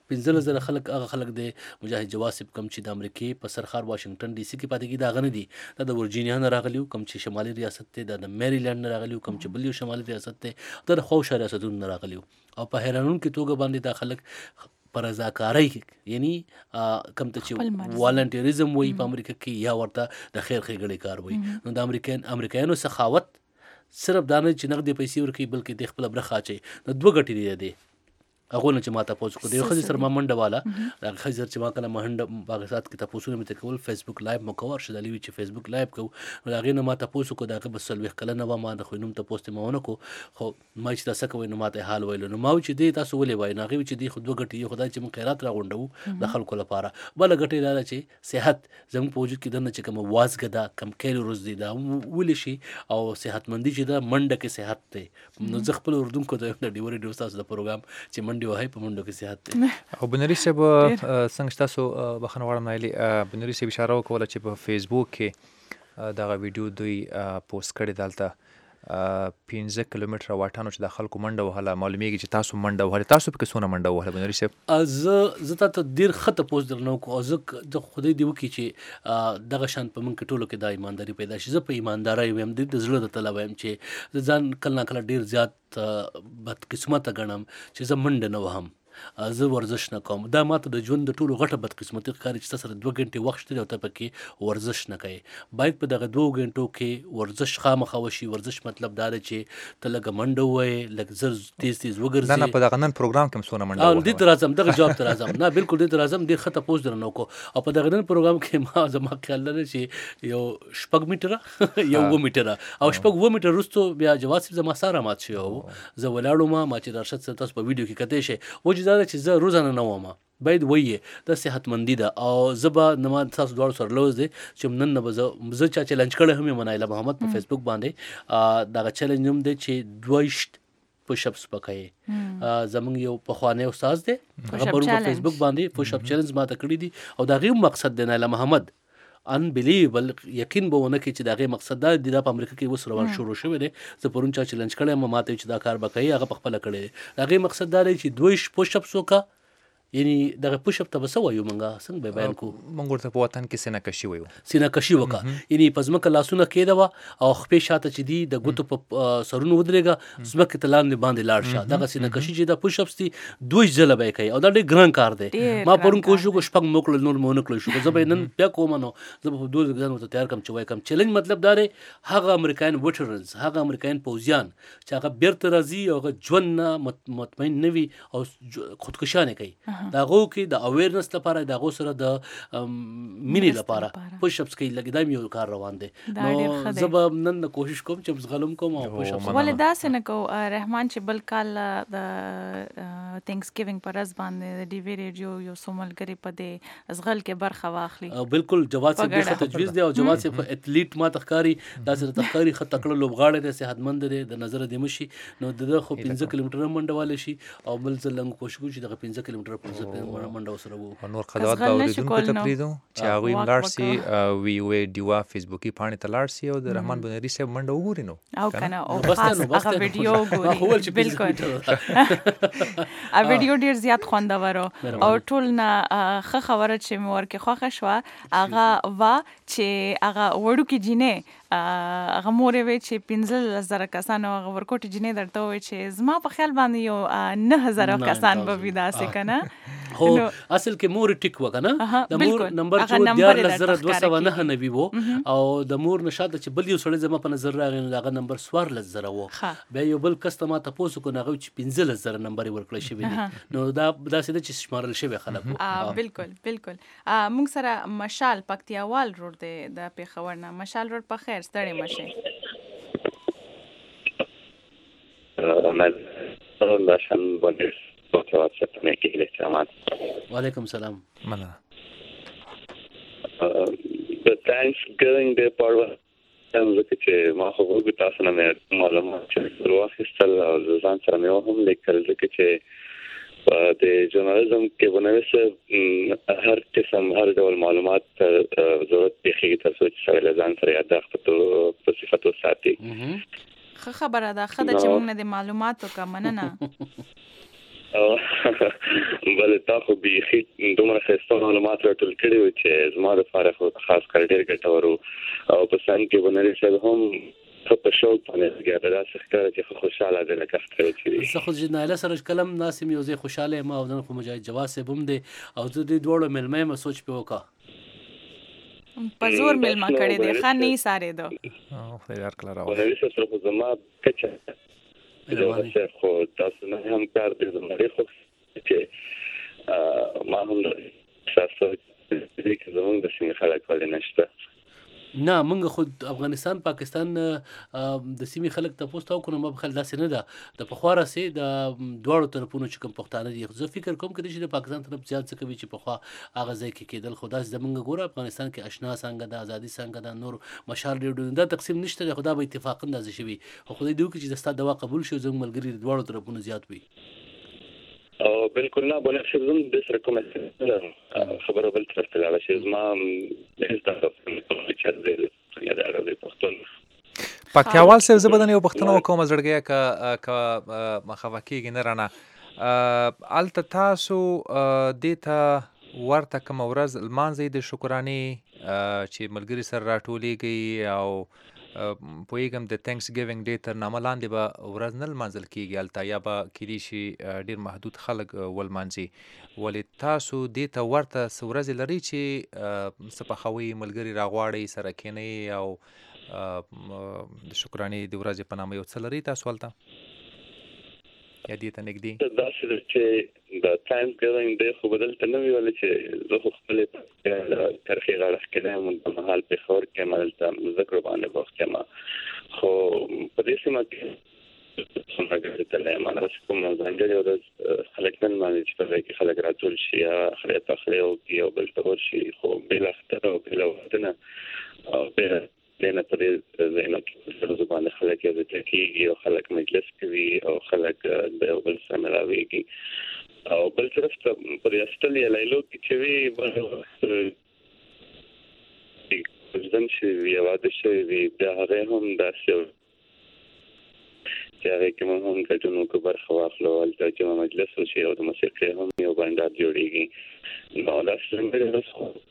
پنځلس زره خلک هغه خلک دی مجاهد جواد صاحب کوم چې د امریکې په سرخار واشنگټن ډي سي کې پاتې کېږي دا هغه نه دي، دا د ورجینیا نه راغلي وو، کوم چې شمالي ریاست دی، دا د میریلینډ نه راغلي وو، کوم چې بل یو شمالي ریاست دی، دا د خواوشا ریاستونو نه راغلي وو. او په حیرانونکې توګه باندې دا خلک په رضاکارۍ یعنی کوم ته چې والنټیریزم وایي په امریکا کې یا ورته د خیر ښېګڼې کار وایي. نو د امریکایان امریکایانو سخاوت صرف دا نه چې نغدې پیسې ورکوي بلکې د خپله برخه اچوي. نو دوه ګټې دی دی هغو نه چې ما تپوس کړو. د یو ښځې سره ما منډه واله، د هغې ښځې سره چې ما کله منډه په هغه ساعت کې تپوسونه مې ته کول، فیسبوک لایو مو کوو، ارشد علي وي چې فیسبوک لایو کوو، نو د هغې نه ما تپوس وکړو، د هغې به څلوېښت کلنه وه، ما د خوی نوم تپوس ته مې ونه کړو، خو ما چې دا څه کوئ نو ما ته یې حال ویلو. نو ما وویل چې دی تاسو ولې وایي؟ نو هغې وایي چې دی خو دوه ګټې، یو خو دا چې موږ خیرات راغونډوو د خلکو لپاره، بله ګټه یې دا ده چې صحت زموږ په وجود کې دننه چې کومه وازګه ده، کم کیلوریز دي، دا ویلی شي، او صحتمندي چې ده منډه کې صحت دی. نو زه خپل اردونکو ته د ډیوري ډیو ستاسو د پروګرام چې منډې وهئ په منډو کې او بنوري صاحب څنګه تاسو بخښنه غواړم نایلي، بنوري صاحب اشاره وکوله چې په فیسبوک کې دغه ویډیو دوی پوسټ کړی دلته پنځه کیلومتره واټانو چې د خلکو منډه وهله، معلومیږي چې تاسو منډه وهلې. تاسو پکې څونه منډه وهله بنوري صاحب؟ زه زه تا ته ډېر ښه تپوس درنه وکړو، او زه د خدای دې وکړي چې دغه شان په موږ کې ټولو کې دا ایمانداري پیدا شي. زه په ایماندارۍ ویم، د زړه د تله ویم چې زه ځان کله نه کله ډېر زیات بدقسمته ګڼم چې زه منډه نه وهم، زه ورزش نه کوم. دا ماته د ژوند د ټولو غټه بدقسمتي ښکاري چې تا سره دوه ګنټې وخت شته او ته پکې ورزش نه کوې. باید په دغه دوو ګنټو کې ورزش خامخا وشي. ورزش مطلب دا دی چې ته لږه منډه ووایې، لږ زر تیز تیز وګرځې. نه نه په دغه نن پروګرام کې هم څونه منډه ووهله؟ دې ته راځم، دغه جواب ته راځم. نه بالکل دې ته راځم، ډېر ښه تپوس درنه وکړو. او په دغه نن پروګرام کې ما زما خیال لري چې یو شپږ میټره یو اووه میټره او شپږ اووه میټر وروستو بیا جواد صاحب زما ساه رامات شوی و، زه ولاړ وم. ما چې راشد صاحب تاسو په ویډیو کې کتی شئ، وجه دا ده چې زه روزانه نه وم، باید وایې دا صحتمندي ده. او زه به نه ما تاسو دواړو سره لوز دی چې نن نه به زه زه چا چیلنج کړی هم یم نایله محمد په فیسبوک باندې. دغه چیلنج نوم دی چې دویشت پوش اپس پکایې. زمونږ یو پخوانی استاد دی، هغه پرون په فیسبوک باندې پوش اپ چیلنج ماته کړی دي، او د هغې مقصد دی نایله محمد انبلیویبل، یقین به ونه کړي چې د هغې مقصد دا دی. دا په امریکا کې اوس روان شروع شوی دی. زه پرون چا چیلنج کړی یم، ما ته چې دا کار به کوي، هغه پخپله کړی دی. د هغې مقصد دا دی چې دویشت پوش اپس وکړه، یعنی دغه پوش اپ ته به څه وایو موږ څنګه به بیان کوو؟ موږ ورته په وطن کې سینه کشي وایو. سینه کشي وکړه، یعنی په ځمکه لاسونه کېږدوه او خپې شاته چې دي د ګوتو په سرونو ودرېږه، ځمکې ته لاندې باندې لاړ شه. دغه سینه کشي چې دا پوش اپس دي دوی ځله به یې کوي، او دا ډېر ګران کار دی. ما پرون کوشش وکړو، شپږ مې وکړل، نور مې ونه کړل شو. زه به یې نن بیا کوم، نو زه به په دوه ځان ورته تیار کړم چې وایي کوم چیلنج. مطلب دا دی هغه امریکایان ویټرنز، هغه امریکایان پوځیان چې هغه بیرته راځي او هغه ژوند نه مطمئن نه وي او خودکشانې کوي، د هغو کې د اویرنس لپاره، د هغو سره د مینې لپاره پوش اپس کوي. لږ دا هم یو کار روان دی. نو زه به نن کوشش کوم چې زغلم کوم او پوش اپس. ولې داسې نه کوو رحمان چې بل کال د تھینکس ګیوینګ پر ورځ باندې د ډي وی ریډیو یو څو ملګري په دې ازغل کې برخه واخلي؟ بالکل جواد صاحب ډېر ښه تجویز دی، او جواد صاحب اتلیټ ما ته ښکاري، داسې راته ښکاري ښه تکړه لوبغاړی دی، صحتمند دی، د نظره دې مشي. نو د ده خو پنځه کیلومتره منډه والی شي، او بل ځل لږ کوشش وکړو چې دغه پنځه کیلومتره پنځه منډه ورسره وو. نور قضاوت به اورېدونکو ته پرېږدو چې هغوی هم لاړ سي وی وی ډیوا فیسبوکي پاڼې ته لاړ سي او د رحمان بنوري صاحب منډه وګوري. نو او که نه او خاص هغه ویډیو وګوري. بالکل هغه ویډیو ډېر زیات خوندور او ټول نه ښه خبره چې مې ورکې خوښه شوه هغه وا چې هغه وړوکې جینۍ هغه مورې وی چې پنځلس زره کسانو هغه ورکوټې جینۍ درته ووایي چې زما په خیال باندې یو نه زره کسان به وي داسې که نه. خو اصل کې مور ټیک وکړه نه، د مور نمبر چې دیارلس زره دوه سوه نهه نوي و، او د مور نه شاته چې بل یو سړی زما په نظر راغی نو د هغه نمبر څوارلس زره و. بیا یو بل کس ته ما تپوس وکړو نو هغه چې پنځلس زره نمبر یې ورکړی شوي دي. نو دا داسې ده چې شمارل شوي خلک و. بالکل بالکل. موږ سره مشال پکتیاوال روډ دی د پېښور نه. مشال روډ په خیر، ستړی مه شئ. وعلیکم سلام. مننه. د تھینکس ګیوینګ ډے په اړه ځکه چې ما خو وګورم تاسو نه مې معلومات چې واخیستل او ځان سره مې هم لیکل، ځکه چې د ژورنالیزم کې ونویسه هر قسم هر ډول معلومات ضرورت پیښیږي تاسو چې سره ځان سره یاداښت په صفتو ساتي. ښه خبره ده، ښه ده چې موږ نه د معلوماتو کا مننه. بل تا خو به دومره خسته معلومات راټول کړي و چې زما د فارغ خاص کار ډېر ګټور او په سن کې ونري صاحب هم په شوق باندې ګټه راځي ښکاره چې خوشاله ده لکه څنګه چې زه خو چې نایله سره کلم ناسم یو ځای خوشاله ما او خو مجاهد جواز صاحب هم دی او زه دې دوړو ملمه ما سوچ په وکا په زور ملما کړي دي خان نه ساره ده او خیر کله راو ونري صاحب خو زما کچه دا خو تاسو نه هم کار دې زموږ خو چې ما هم تاسو دې کې زموږ د سیمې خلک ولې نشته نه موږ خود افغانستان پاکستان د سیمې خلک تاسو ته کوم په خل داسې نه ده د پخواره سي د دوړو طرفونو چې کوم پښتانه دي زه فکر کوم کړي چې د پاکستان طرف زیات څه کوي چې پخوا هغه ځای کې کېدل خدا زمونږ ګوره افغانستان کې آشنا څنګه د ازادي څنګه د نور مشال ډیډو دا تقسیم نشته خدا به اتفاق انداز شي خو خدای دوی چې د ستاسو دوا قبول شي زموږ ملګری د دوړو طرفونو زیات وي او بالکل نه بونه شزم د سره کومه خبره بل طرف ته لاړه چې زما د تاسو چې د یا د عربي پښتون پکتیاوال صاحب زبدن یو پښتنو کوم زړګیا ک ک مخافکیږي نه رانه الته تاسو دیتا ورته کوم ورځ المانځي د شکرانه چې ملګری سره راټولېږي او پویګم د تھینکس ګیوینګ ډے تر نامه لاندې به ورځ نه منځل کیږي الته یا به کېدی شي ډیر محدود خلک ولمانځي ولې تاسو دې ته ورته ورځې لري چې سپخوي ملګری راغواړي سره کینی او د شکرانه د ورځې په نامه یو څه لري تاسو ولته یا دې ته نګدي دا چې د تایم ګیوینګ ډے خو بدل ته نه ویل چې زه خپل تاریخي غاړه کې په محل په خور کې مالته ذکر باندې وخت ما خو په دې سیمه کې څنګه ته له مانه کوم ځانګړي او خلک نن باندې چې په کې خلک راټول شي یا خلک تخلیو کې او بل تور شي خو بل اختر او بل وختنه او په دنه په دې زینو کې په زبان خلک یې د تکیږي او خلک مجلس کوي او خلک د بل سره راويږي او بل طرف ته پر استل یې لایلو کې چې وی ځم چې یو واده شوی وي دا هغه هم داسې چې هغه کوم هم کټونو کو برخه واخلو البته چې مجلس وشي او د موسیقي هم یو بندر جوړیږي نو دا څنګه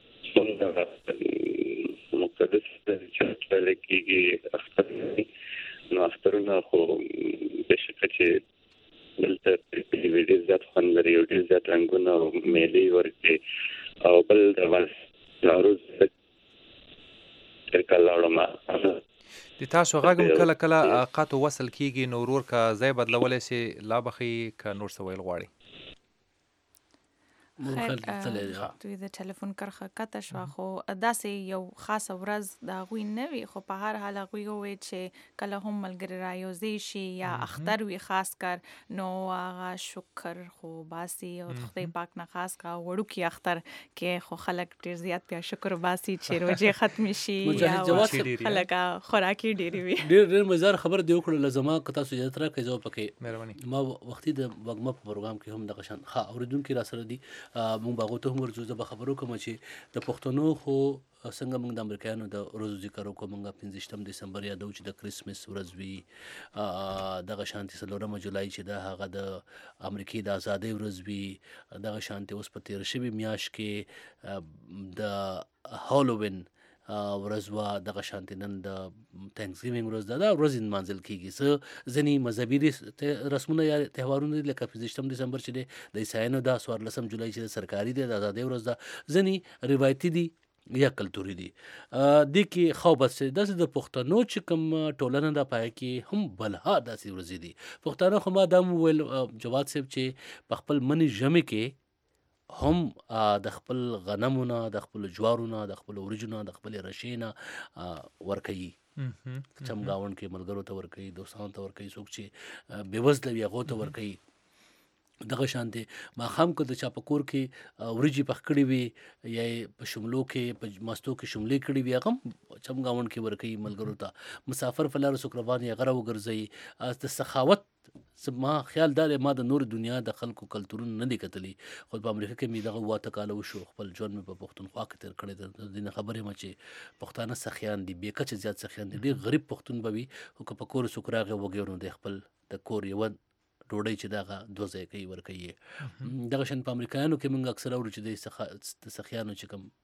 راځي مقدس چې لکه اختر نو اخترونه خو بشکره چې دلته په ویډیو ځات خوند لري او ډیر ځات رنگونه او میلې ورته او بل د ورځ تر کله ما د تاسو غږم کله کله قاتو وصل کیږي نو ورور کا ځای بدلولای شي لا بخي ک نور سویل غواړي دوی د ټلیفون کرخه کته شو خو داسې یو خاصه ورځ د غوي نه وي خو په هر حال غوي وي چې کله هم ملګری رايوزي شي یا اختر وي خاص کر نو هغه شکر خو باسي او خدای پاک نه خاص کا وړو کې اختر کې خو خلک ډیر زیات بیا شکر باسي چې روزه ختم شي یا خلک خوراکي ډیر وي ډیر ډیر مزار خبر دی وکړه لزما کتا سو یاترا کې جو پکې مهرباني ما وختي د وګما په پروګرام کې هم د قشن ها اوریدونکو را سره دي مونږ باغو ته هم ورځو د خبرو کوم چې د پښتنو خو څنګه موږ د امریکایانو د ورځو ذکر وکړو موږ پنځه دسمبر یادو چې د کریسمس ورځ وي دغه شانتي څلورمه جولای چې د هغه د امریکای د ازادۍ ورځ وي دغه شانتي اوس په تیر شوي میاشت کې د هالووین ورځ وا دغه شانتي نن د تھینکس ګیوینګ ورځ ده دا ورځ منځل کیږي څه ځنی مذهبي رسمونه یا تهوارونه لکه پنځه دسمبر چې د عیسایانو د څوارلسم جولای چې د سرکاري د ازادۍ ورځ ده ځنی روایتي دي یا کلتوري دي د کی خو بس د پښتنو چې کوم ټولنه د پای کې هم بلها داسې ورځ دي پښتنو خو ما دم ول جواد صاحب چې په خپل منی جمع کې هم د خپل غنمونه د خپل جوارونه د خپل ورجونه د خپل رشینه ورکوي چمګاون کې ملګرو ته ورکوي دوستانو ته ورکوي څوک چې بېوزله وي هغو ته ورکوي دغه شانتي ما خام کو د چا په کور کې ورجی پخ کړی وي یا په شملو کې په ماستو کې شملې کړی وي هغه چمګاون کې ورکوي ملګرو ته مسافر فلار سکروان یې غره وګرځي د سخاوت ما خیال دار ما د نور دنیا د خلکو کلتورونه نه دي کتلی خو په امریکا کې می دغه واته کاله وشو خپل ژوند مې په پښتونخوا کې تیر کړی د دې خبرې ما چې پښتانه سخیان دي بې کچه زیات سخیان دي ډېر غریب پښتون به وي خو که په کور سکراغه وګورو د خپل د کور یو ډوډۍ چې دغه دوه ځای کوي ورکوي. دغه شان په امریکایانو کې موږ اکثر اورو چې د سخیانو چې کوم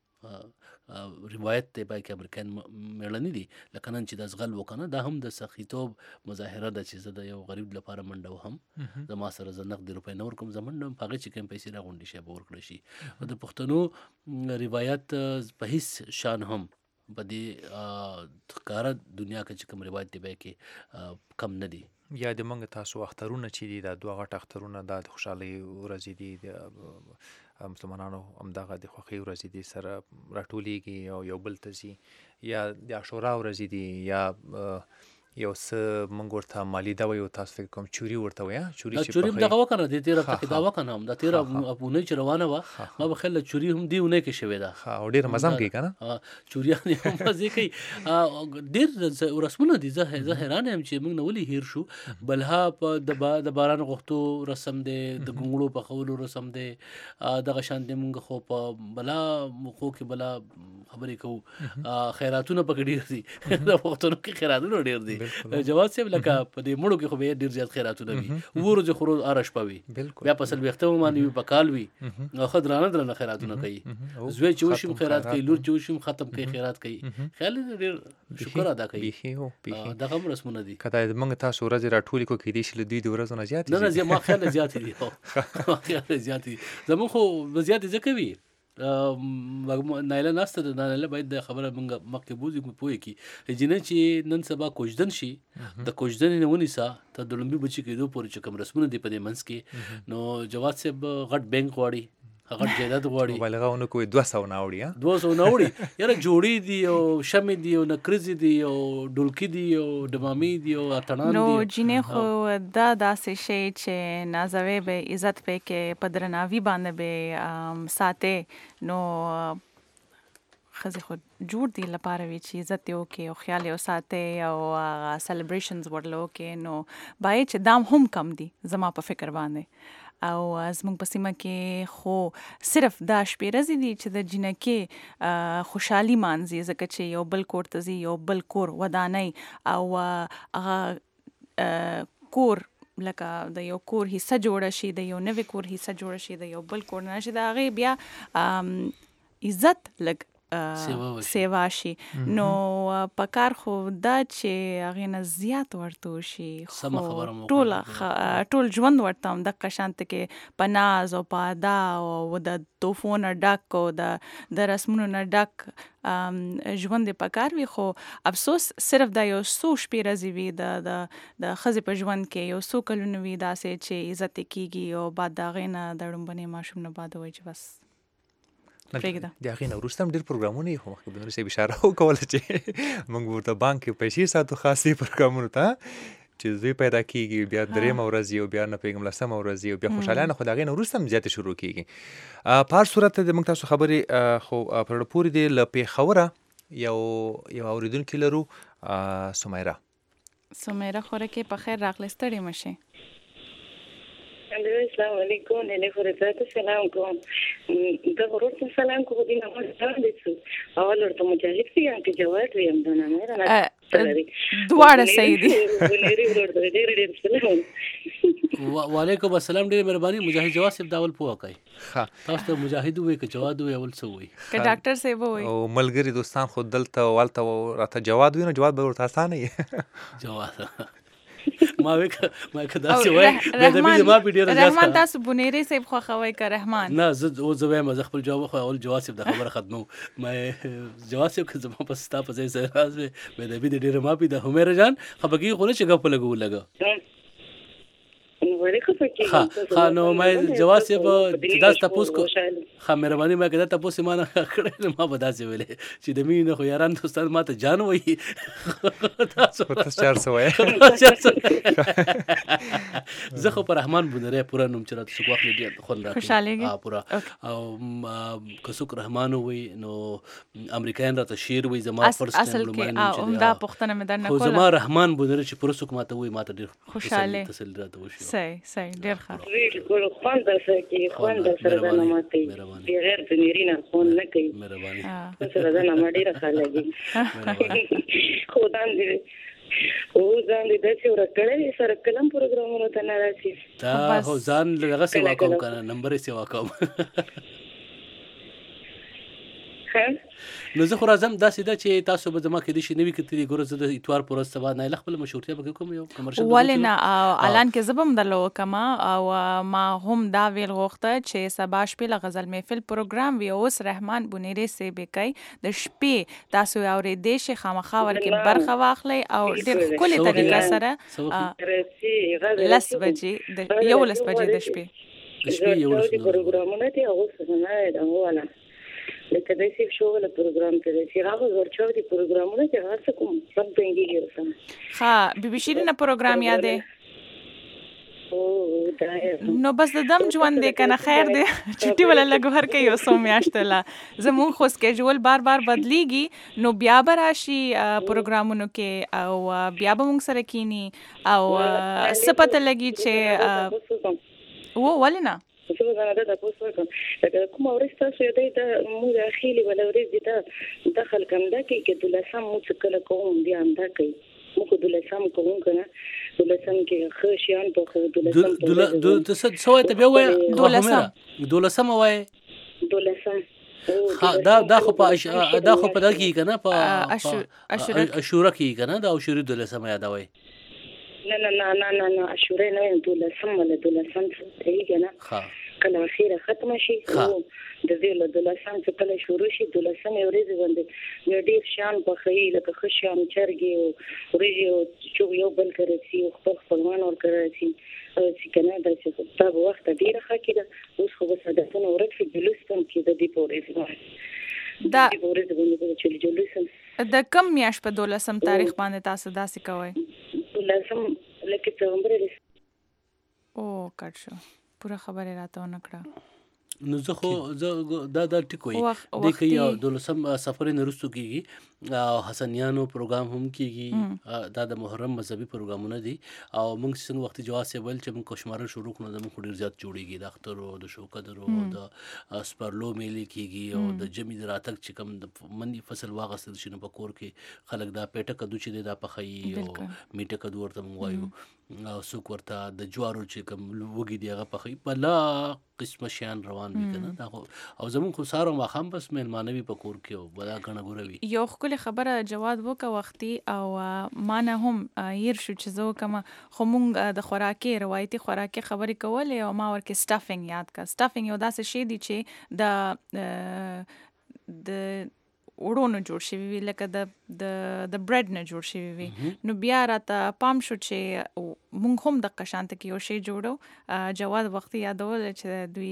روایت دی پای کې امریکایان میړني دي لکه نن چې د زغل وکنه دا هم د سخیتوب مظاهره ده چې زه د یو غریب لپاره منډه وهم زما سره زه نقد روپۍ نه ورکوم زه منډه وم په هغې چې کوم پیسې راغونډې شي به ورکړی شي. د پښتنو روایت په هیڅ شان هم په دې ښکاره دنیا کې چې کوم روایت دی پای کې کم نه دي. یا د موږ تاسو اخترونه چې دي دا دوه غټ اخترونه دا د خوشحالۍ ورځې دي د مسلمانانو همدغه د خوښۍ ورځې دي سره راټولیږي او یو بل ته ځي یا د عاشورا ورځې دي یا یو څه موږ ورته مالیده وایو تاسو فکر کوم چوري ورته وایه چوري چې چوري دغه وکنه د تېره هفته کې دا وکنه هم د تېره اونۍ چې روانه وه ما به خیال چوري هم دې اونۍ کې شوې ده او ډېر مزه هم کوي که نه چوریان یې هم مزې کوي ډېر رسمونه دي. زه زه حیران یم چې موږ نه ولې هیر شو. بلها په د باران غوښتو رسم دی د ګونګړو پخولو رسم دی دغه شان دی موږ خو په بلا موقعو کې بلا خبرې کوو خیراتونه پکې ډېر دي د پښتنو کې خیراتونه ډېر دي. جواد صاحب لکه په دې مړو کې خو به ډېر زیات خیراتونه وي اوه ورځې خو روز هره شپه وي بیا په څلوېښتمه باندې وي په کال وي او ښه درانه درانه خیراتونه کوي. زوی چې وشي هم خیرات کوي لور چې وشي هم ختم کوي خیرات کوي. خیال دې ډېر شکر ادا کوي. دغه هم رسمونه دي. که دا موږ تاسو ورځې راټولې کړو کیدای شي له دوی د ورځو نه زیاتې نه نه ما خیال زیاتې دي ما خیال زیاتې دي زموږ خو زیاتې ځکه وي نایله ناسته ده نایله باید د خبره موږ مخکې بوځي پوهې کړي جینۍ چې نن سبا کوژدن شي د کوژدنې نه ونیسه ته د لومبي بچي کېدو پورې چې کوم رسمونه دي په دې منځ کې نو جواد صاحب غټ بینک غواړي غټ جایداد غواړي مبالغه ونه کوي دوه سوه نه اوړي دوه سوه نه اوړي یاره جوړې دي او شمې دي او نکریزې دي او ډولکي دي او ډمامې دي او اتڼان دي. نو جینۍ خو دا داسې شی چې نازوی به عزت پې کې په درناوي باندې به ساتې نو ښځې خو جوړ دي لپاره وي چې عزت یې وکړي او خیال یې وساتې او سیلیبریشنز ورله وکړي نو باید چې دام هم کم دي زما په فکر باندې. او زموږ په سیمه کې خو صرف دا شپې ورځې دي چې د جینکې خوشحالي مانځي ځکه چې یو بل کور ته ځي یو بل کور ودانۍ او هغه کور لکه د یو کور حصه جوړه شي د یو نوی کور حصه جوړه شي د یو بل کور نه شي د هغې بیا عزت لږ سیوا شي نو په کار خو دا چې هغې نه زیات ورته وشي ټول ټول ژوند ورته همدغه شانته کې په ناز او په ادا او د تحفو نه ډک او د رسمونو نه ډک ژوند یې په کار وي خو افسوس صرف دا یو څو شپې ورځې وي د د ښځې په ژوند کې یو څو کلونه وي داسې چې عزت یې کېږي او بعد د هغې نه د ړومبنې ماشوم نه بعد وایي چې بس د هغې نه وروسته هم ډېر پروګرامونه یې خو مخکې بندر صاحب اشاره وکوله چې موږ ورته بانک کې پیسې ساتو خاصې پروګرامونو ته چې زوی پیدا کېږي بیا درېیمه ورځ او بیا نه پوهېږم لسمه ورځ او بیا خوشحالیانه خو د هغې نه وروسته هم زیاتې شروع کېږي. په هر صورت د موږ تاسو خبرې خو په زړه پورې دي. له پېښوره یو یو اورېدونکي لرو سمیرا. سمیرا خورکې په خیر راغلې ستړې مه شئ. السلام علیکم نه خورته سلام کوم د ورته سلام کوم دي نه ځان دي څو اول ورته مجاهد سي چې جواب ویم دا نه مې دواړه صحیح دي. وعلیکم السلام ډېر مهرباني مجاهد جواد صاحب دا اول پوه کوي تاسو ته مجاهد وایي که جواد وایي اول څه وایي که ډاکټر صاحب وایي او ملګري دوستان خو دلته والته راته جواد وایي نو جواد به ورته اسانه وي جواد ما وک ما کدا سی وای د دې ما په ډیر ځای رحمان تاسو بنيري صاحب خو خوي که رحمان نه زه او زوی ما خپل جواب خو اول جواد صاحب د خبره ختمو ما جواد صاحب که زما په ستا په ځای سره راز به د دې ډیر ما په د همیر جان خبرګي خو نه چې غو لګو لګا ها ها نو مې جواد صاحب چې دا تاسو کو ها مهرباني مې کړه تاسو ما نه کړې ما به داسې ویلې چې د مين خو یاران دوستان ما ته جان وایي تاسو په چار سو وای زه خو پر رحمان بنره پورا نوم چرته سو وخت دې خل راځي خوشاله پورا او کسوک رحمان وای نو امریکایان راته شیر وای زما فرست اصل کې او دا پښتنه مې درنه کوله زما رحمان بنره چې پر سوک ماته وای ماته ډیر خوشاله تسلی راته وشي صحیح صحیح ډیر ښه ویل کول خوان در سره کې خوان در سره نه ماته بغیر د میرینا خوان نه کوي مهرباني سره دا نه مډیره خلګي خدان دې او ځان دې د څو راکړې سره کلم پروګرامونو ته نه راشي دا هو ځان لږه سیوا کوم کنه نمبر یې سیوا کوم نو زه خو راځم دا سیده چې تاسو به زما کې د شي نوي کتري ګور زه د اتوار پر سبا نه ل خپل مشورتیا به کوم یو کمرشل ولنا اعلان کې زبم دلو کما او ما هم دا ویل غوښته چې سبا شپه غزل محفل پروګرام وی اوس رحمان بونیری سی بیکای د شپې تاسو اورې د شي خامخا ورکه برخه واخلي او ډېر کلی طریقه سره لس بجې د یو لس بجې د شپې شپې یو لس پروګرامونه ته اوس نه دا والا لکه د سی شو ول پروګرام ته چې راغو ورچو دي پروګرامونه چې هڅه کوم سم څنګه یو ها بي بي شيرين پروګرام یادې او دا نو بس د دم ژوند دې کنه خیر دې چټي ولا لګو هر کې یو سو میاشتله زمون خو سکیجول بار بار بدليږي نو بیا به راشي پروګرامونو کې او بیا به موږ سره کینی او سپته لګي چې و ولنا څه وزنه ده تاسو کوم دا کوم اورستا سو دی ته موږ اخیلی ولا ورې دې ته دخل کم دا کې کې دلسم مو څه کله کوم بیا انده کوي موږ دلسم کوم کنه دلسم کې خشيان په خو دلسم دل دل څه څه ته بیا وای دلسم دلسم وای دلسم دا دا خو په دا خو په دغه کنه په اشوره کې کنه دا اشوره دلسم یادوي نه نه نه نه نه نه اشوره نه دلسم ولا دلسم څه دی کنه کله اخیره ختم شي او د دې له دلسم څخه کله شروع شي دلسم یو ورځ باندې یو ډیر شان په خی لکه خشام چرګي او ورځي او چې یو بل کړی او خپل خپلوان ور کړی چې کنه د څه په وخت ډیره خکې اوس خو صدقونه ورکه جلوسم کې د دې پورې دا ورځ باندې چې جلوسم د کم میاش په دولسم تاریخ باندې تاسو داسې کوئ لازم لکه څنګه لري او کټ شو پورا خبره راته ونکړه نو زه خو زه دا دا ټیکوي د کې یو دولسم سفر نرستو کیږي او حسنیانو پروګرام هم کیږي دا د محرم مذهبي پروګرامونه دي او موږ څنګه وخت جواز سیول چې موږ کوشمار شروع کړو د موږ ډیر زیات جوړیږي د اختر او د شوکدرو د سپرلو میلي کیږي او د جمی دراتک چې کوم د منی فصل واغستل شنو په کور کې خلک دا پیټه کدو چې دا پخې او میټه کدو ورته موږ وایو او سوک ورته د جوارو چې کوم وګي دی هغه پخې بلا قسم شان روان وي کنه دا او زمون خو سارو ما خام بس مهمانوي په کور کې او بلا غنه ګوروي یو خپل خبره جواد وکه وختي او مانه هم ير شو چې زو کما خو مونږ د خوراکي روایتي خوراکي خبرې کولې او ما ورکه سټافینګ یاد کا سټافینګ یو داسې شی دی چې د د وړونو جوړ شوی وی لکه د د د برډ نه جوړ شوی وی نو بیا راته پام شو چې مونږ هم د قشانت کې یو شی جوړو جواد وختي یادول چې دوی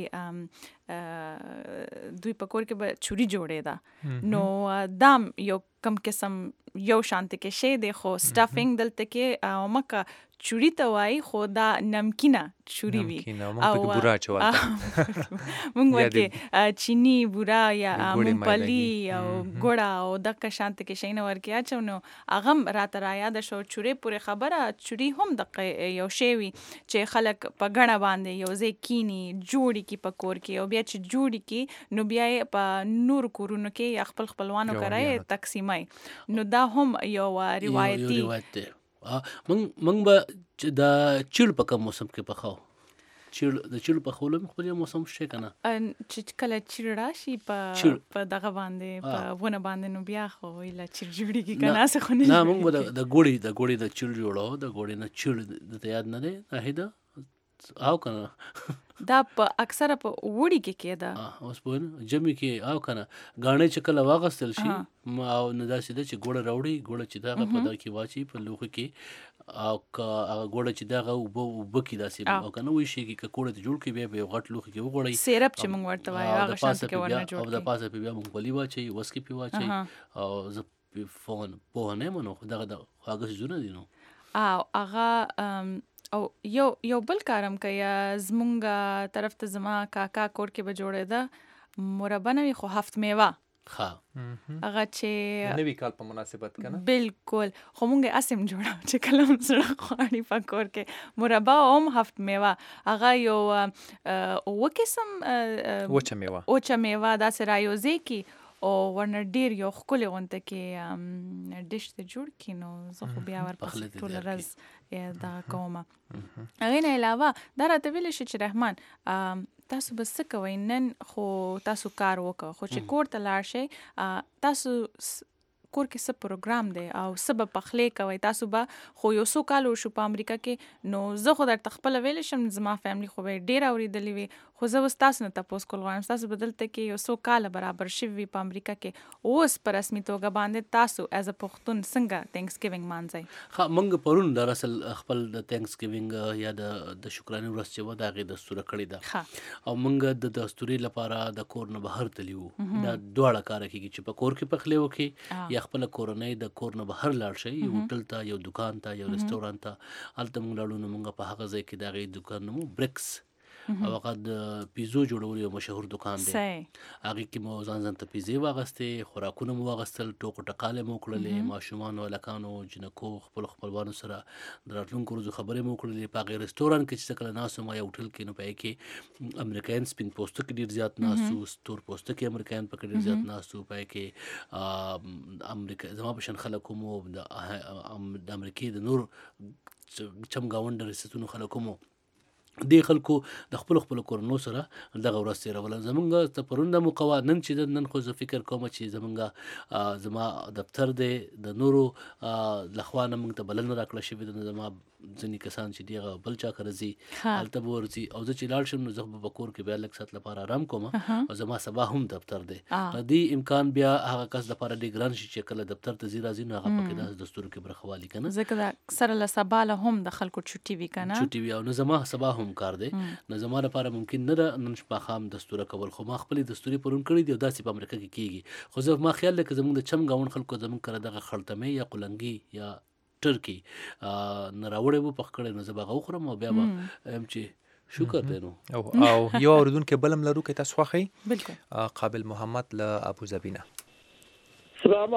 دوی په کور کې به چوري جوړې ده نو دام یو کم قسم یو شانت کې شی دی خو سټافینګ دلته کې او مکه چوری ته وای خو دا نمکینه چوری وی او بورا چوال مونږ ورته چینی بورا یا مونږپلی او ګوړه او د کشانت کې شینه ورکیا چونو اغم راته را یاد شو چوری پورې خبره چوری هم د یو شی وی چې خلک په غړه باندې یو ځای کینی جوړی کی په کور کې او بیا چې جوړی کی نو بیا په نور کورونو کې خپل خپلوانو کرای تقسیمای نو دا هم یو روایتي من من به د چیل په کوم موسم کې پخاو چیل د چیل په خولم خپل موسم شي کنه چې کله چیل راشي په په دغه باندې په ونه باندې نو بیا خو ویلا چیل جوړی کی کنه څه خو نه موږ د ګوړی د ګوړی د چیل جوړو د ګوړی نه چیل د یاد نه دی نه او کنه دا په اکثره په وړي کې کېده اوس په جمی کې او کنه غاڼې چې کله واغستل شي او نو دا سیده چې ګوړه راوړي ګوړه چې دا په دا کې واچي په لوخه کې او هغه ګوړه چې دا وب کې داسې او کنه وی شي کې کوړه ته جوړ کې بیا به غټ لوخه کې وګړي سیرپ چې موږ ورته وایو هغه شانت کې ورنه جوړ او د پاسه په بیا موږ غلي واچي وسکي په واچي او ز فون په نه منو دغه د هغه زونه دي نو او هغه او یو یو بل کارم کوي زمونږ طرف ته زما کاکا کور کې به جوړې ده مربا نوي خو هفت میوه ها هغه چې نوي کال په مناسبت کنه بالکل خو مونږه اسیم جوړو چې کلم سره خوړی په کور کې مربا هم هفت میوه هغه یو او قسم وچه میوه وچه میوه دا سره یو ځکه او ورنه ډیر یو ښکلی غونته کې ډش ته جوړ کړي نو زه خو بیا ورپسې ټوله ورځ دغه کومه. هغې نه علاوه دا راته ویلی شي چې رحمان تاسو به څه کوئ نن خو تاسو کار وکړه خو چې کور ته لاړ شئ تاسو کور کې څه پروګرام دی او څه به پخلی کوئ. تاسو به خو یو څو کال وشو په امریکا کې نو زه خو درته خپله ویلی شم زما فیملي خو به یې ډېر اورېدلې وي خو زه اوس تاسو نه تپوس کول غواړم تاسو به دلته کې یو څو کاله برابر شوي وي په امریکا کې اوس په رسمي توګه باندې تاسو ایز ا پښتون څنګه تھینکس ګیوینګ مانځئ؟ ښه موږ پرون در اصل خپل د تھینکس ګیوینګ یا د د شکرانې ورځ چې وه د هغې دستوره کړې ده او موږ د دستورې لپاره د کور نه بهر تللي وو. دا دواړه کاره کېږي چې په کور کې پخلی وکړي یا خپله کورنۍ د کور نه بهر لاړ شئ یو هوټل ته یو دکان ته یو رستورانت ته هلته موږ لاړو نو موږ په هغه ځای کې د هغې دکان نوم برکس او هغه د پیزو جوړولو یو مشهور دکان دی. هغې کې مو ځان ځان ته پیزې واغستې خوراکونه مو واغستل ټوکو ټقالې مو وکړلې ماشومانو هلکانو جنکو خپلو خپلوانو سره د راتلونکو ورځو خبرې مو وکړلې. په هغې رستورانت کې چې څه کله ناست وم یا هوټل کې نو په هغې کې امریکایان سپین پوستکي ډېر زیات ناست وو تور پوستکي امریکایان پکې ډېر زیات ناست وو. په هغې کې امریکا زما په شان خلک مو د امریکې د نور چمګاونډ ریاستونو خلکو مو دې خلکو د خپلو خپلو کورنو سره دغه ورځ تېروله. زمونږ ته پرون دا موقع وه نن چې نن خو زه فکر کوم چې زمونږ زما دفتر دی د نورو لخوا نه موږ ته بلنه راکړه شوې ده نو زما ځینې کسان چې دي هغه بل چا کره ځي هلته به ورځي او زه چې لاړ شم نو زه به په کور کې بیا لږ ساعت لپاره آرام کوم او زما سبا هم دفتر دی. دې امکان بیا هغه کس لپاره ډېر ګران شي چې کله دفتر ته ځي راځي نو هغه پکې داسې دستورو کې برخه والي که نه ځکه اکثره له سبا له هم د خلکو چوټي وي که نه چوټي وي او نو زما سبا هم کار دی نو زما لپاره ممکن نه ده نن ماښام دستوره کول خو ما خپلې دستورې پرون کړي دي او داسې په امریکا کې کېږي خو زه ما خیال دی که زموږ د چم ګاونډ خلکو زموږ کره دغه خړتمې یا قلنګي یا ټرکي نه راوړی و پخ کړی نو زه به هغه وخورم او بیا به یم چې شکر دی نو. او یو اورېدونکی بل هم لرو که تاسو خوښئ قابل محمد له ابوظبي نه. السلام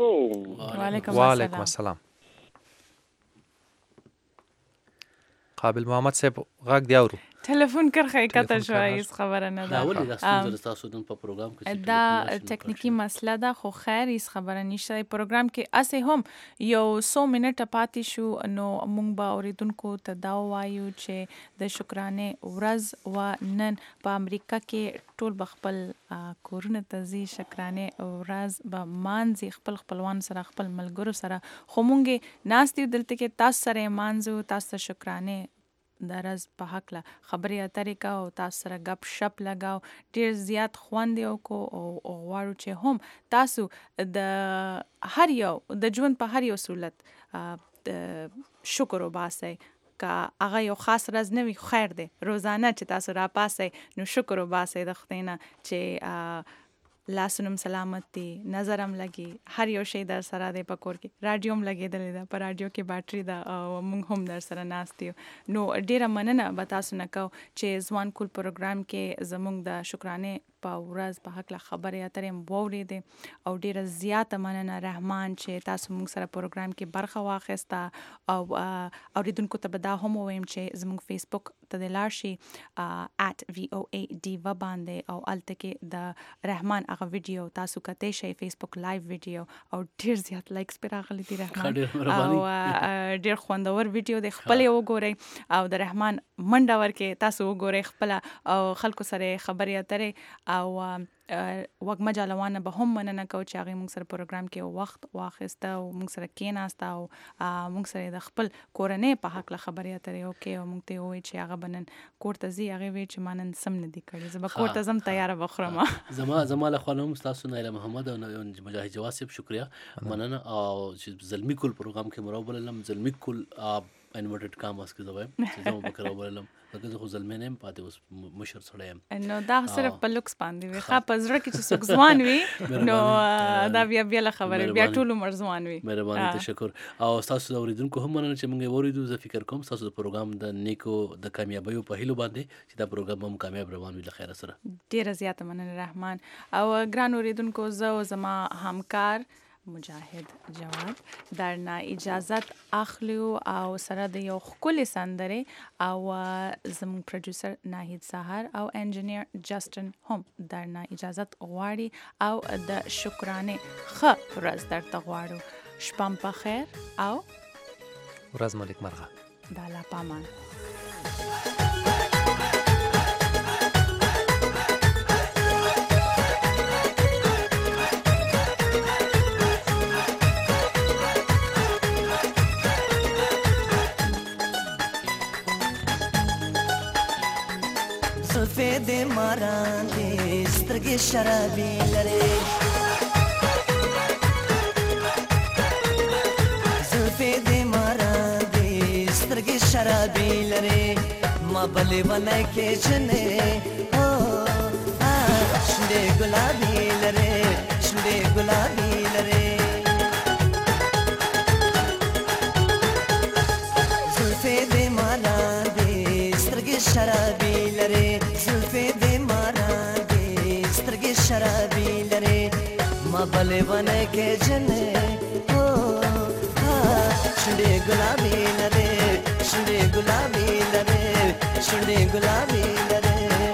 علیکم. وعلیکم السلام. قابل محمد صاحب غږ دی اورو ټلیفون کرخه کته شو هیڅ خبره نه ده. ولې دا ستونزه ستاسو دن په پروګرام کې دا ټکنیکی مسله ده خو خیر هیڅ خبره نشته. پروګرام کې اسې هم یو څو منټه پاتې شو نو موږ به اورېدونکو ته دا ووایو چې د شکرانې ورځ و نن په امریکا کې ټول به خپل کورونه ته ځي شکرانې ورځ به مانځي خپل خپلوان سره خپل ملګرو سره خو موږ ناست یو دلته کې تاسو سره یې مانځو تاسو ته شکرانې د ورځ په هکله خبرې اترې کوو تاسو سره ګپ شپ لګاو ډېر زیات خوند یې وکړو او غواړو چې هم تاسو د هر یو د ژوند په هر یو صورت شکر وباسئ که هغه یو خاص ورځ نه وي خیر دی روزانه چې تاسو راپاسئ نو شکر وباسئ د خدای نه چې لاسونم سلامت دي نظرم لګي هر یو شی در سره دی په کور کې راډیو هم لګېدلې ده په راډیو کې باتري ده او موږ هم در سره ناست یو نو ډېره مننه به تاسو نه کوو چې ځوان کول پروګرام کې زموږ د شکرانې په ورځ په هکله خبرې اترې هم واورېدې او ډېره زیاته مننه رحمان چې تاسو موږ سره پروګرام کې برخه واخیسته او اورېدونکو ته به دا هم ووایم چې زموږ فیسبوک ته دې لاړ شي ایټ وی او ای ډیوا باندې او هلته کې د رحمان هغه ویډیو تاسو کتی شئ فیسبوک لایو ویډیو او ډېر زیات لایکس پرې راغلي دي رحمان او ډېر خوندور ویډیو دی خپل یې وګورئ او د رحمان منډه ورکې تاسو وګورئ خپله او خلکو سره خبرې اترې او وږمه جالوانه به هم مننه کوو چې هغې موږ سره پروګرام کې وخت واخیسته او موږ سره کېناسته او موږ سره د خپل کورنۍ په هکله خبرې اترې وکړې او موږ ته یې وویل چې هغه به نن کور ته ځي هغې ویل چې ما نن سم نه دي کړي زه به کور ته ځم تیاره به خورم زما زما له خوا نه هم ستاسو نایله محمد او مجاهد جواد صاحب شکریه مننه او چې زلمي کول پروګرام کې مو راوبللم زلمي کول انورټډ کاماس کې زه وایم چې زه مو پکې راوبللم ځکه زه خو زلمی نه یم پاتې اوس مشر سړی یم نو دا صرف په لوکس باندې وي ښه په زړه کې چې څوک ځوان وي نو دا بیا بېله خبرې بیا ټول عمر ځوان وي مهرباني تشکر او ستاسو د اورېدونکو هم مننه چې موږ یې واورېدو زه فکر کوم ستاسو د پروګرام د نیکو د کامیابیو په هیلو باندې چې دا پروګرام هم کامیاب روان وي له خیره سره ډېره زیاته مننه رحمان او ګران اورېدونکو زه او زما همکار مجاهد جواد درنه اجازت اخلو او سره د یو خپل سندره او زمون پروډوسر ناهید سحر او انجینیر جاستن هم درنه اجازت غواړي او د شکرانه خ ورځ درته غواړو. شپم په خیر او ورځ مو نیکمرغه. د الله پامان. زلفې دې ماران دې سترګې شرابي لري زلفې دې ماران دې سترګې شرابي لري ما بلې ونه کې جنې او شنډې ګلابي لري شنډې ګلابي لري زلفې دې ماران دې سترګې شرابي لري زلفې دې ماران دې سترګې شرابي لري ما بلې ونه کې جنې او شنډې ګلابي لري شنډې ګلابي لري شنډې ګلابي لري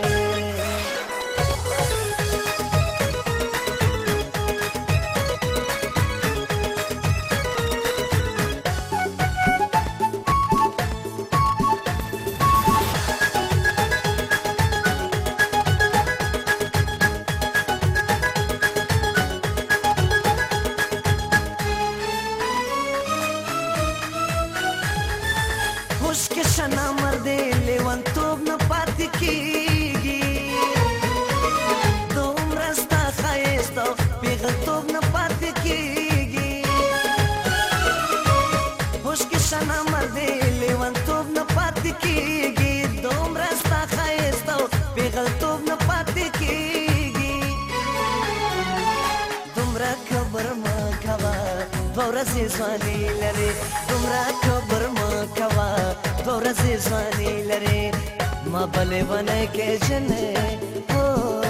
ورځې ځواني لري دومره کبر مه کوه دوه ورځې ځواني لري ما بلې ونه کې جنې او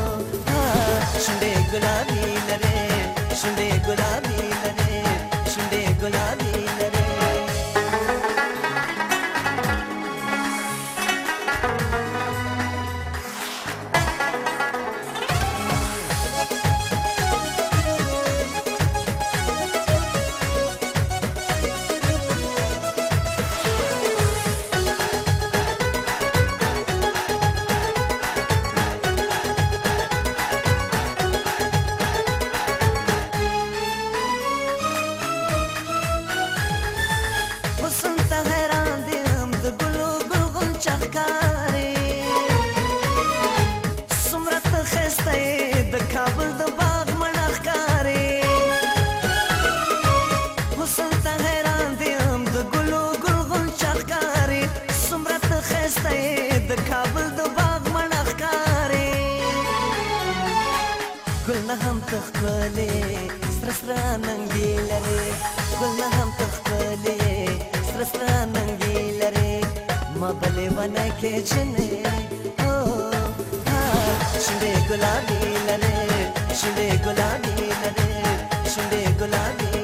شنډې ګلابي لري شنډې ګلابي لري شنډې ګلابي لري شنډې ګلابي لري شنډې ګلابي لري شنډې ګلابي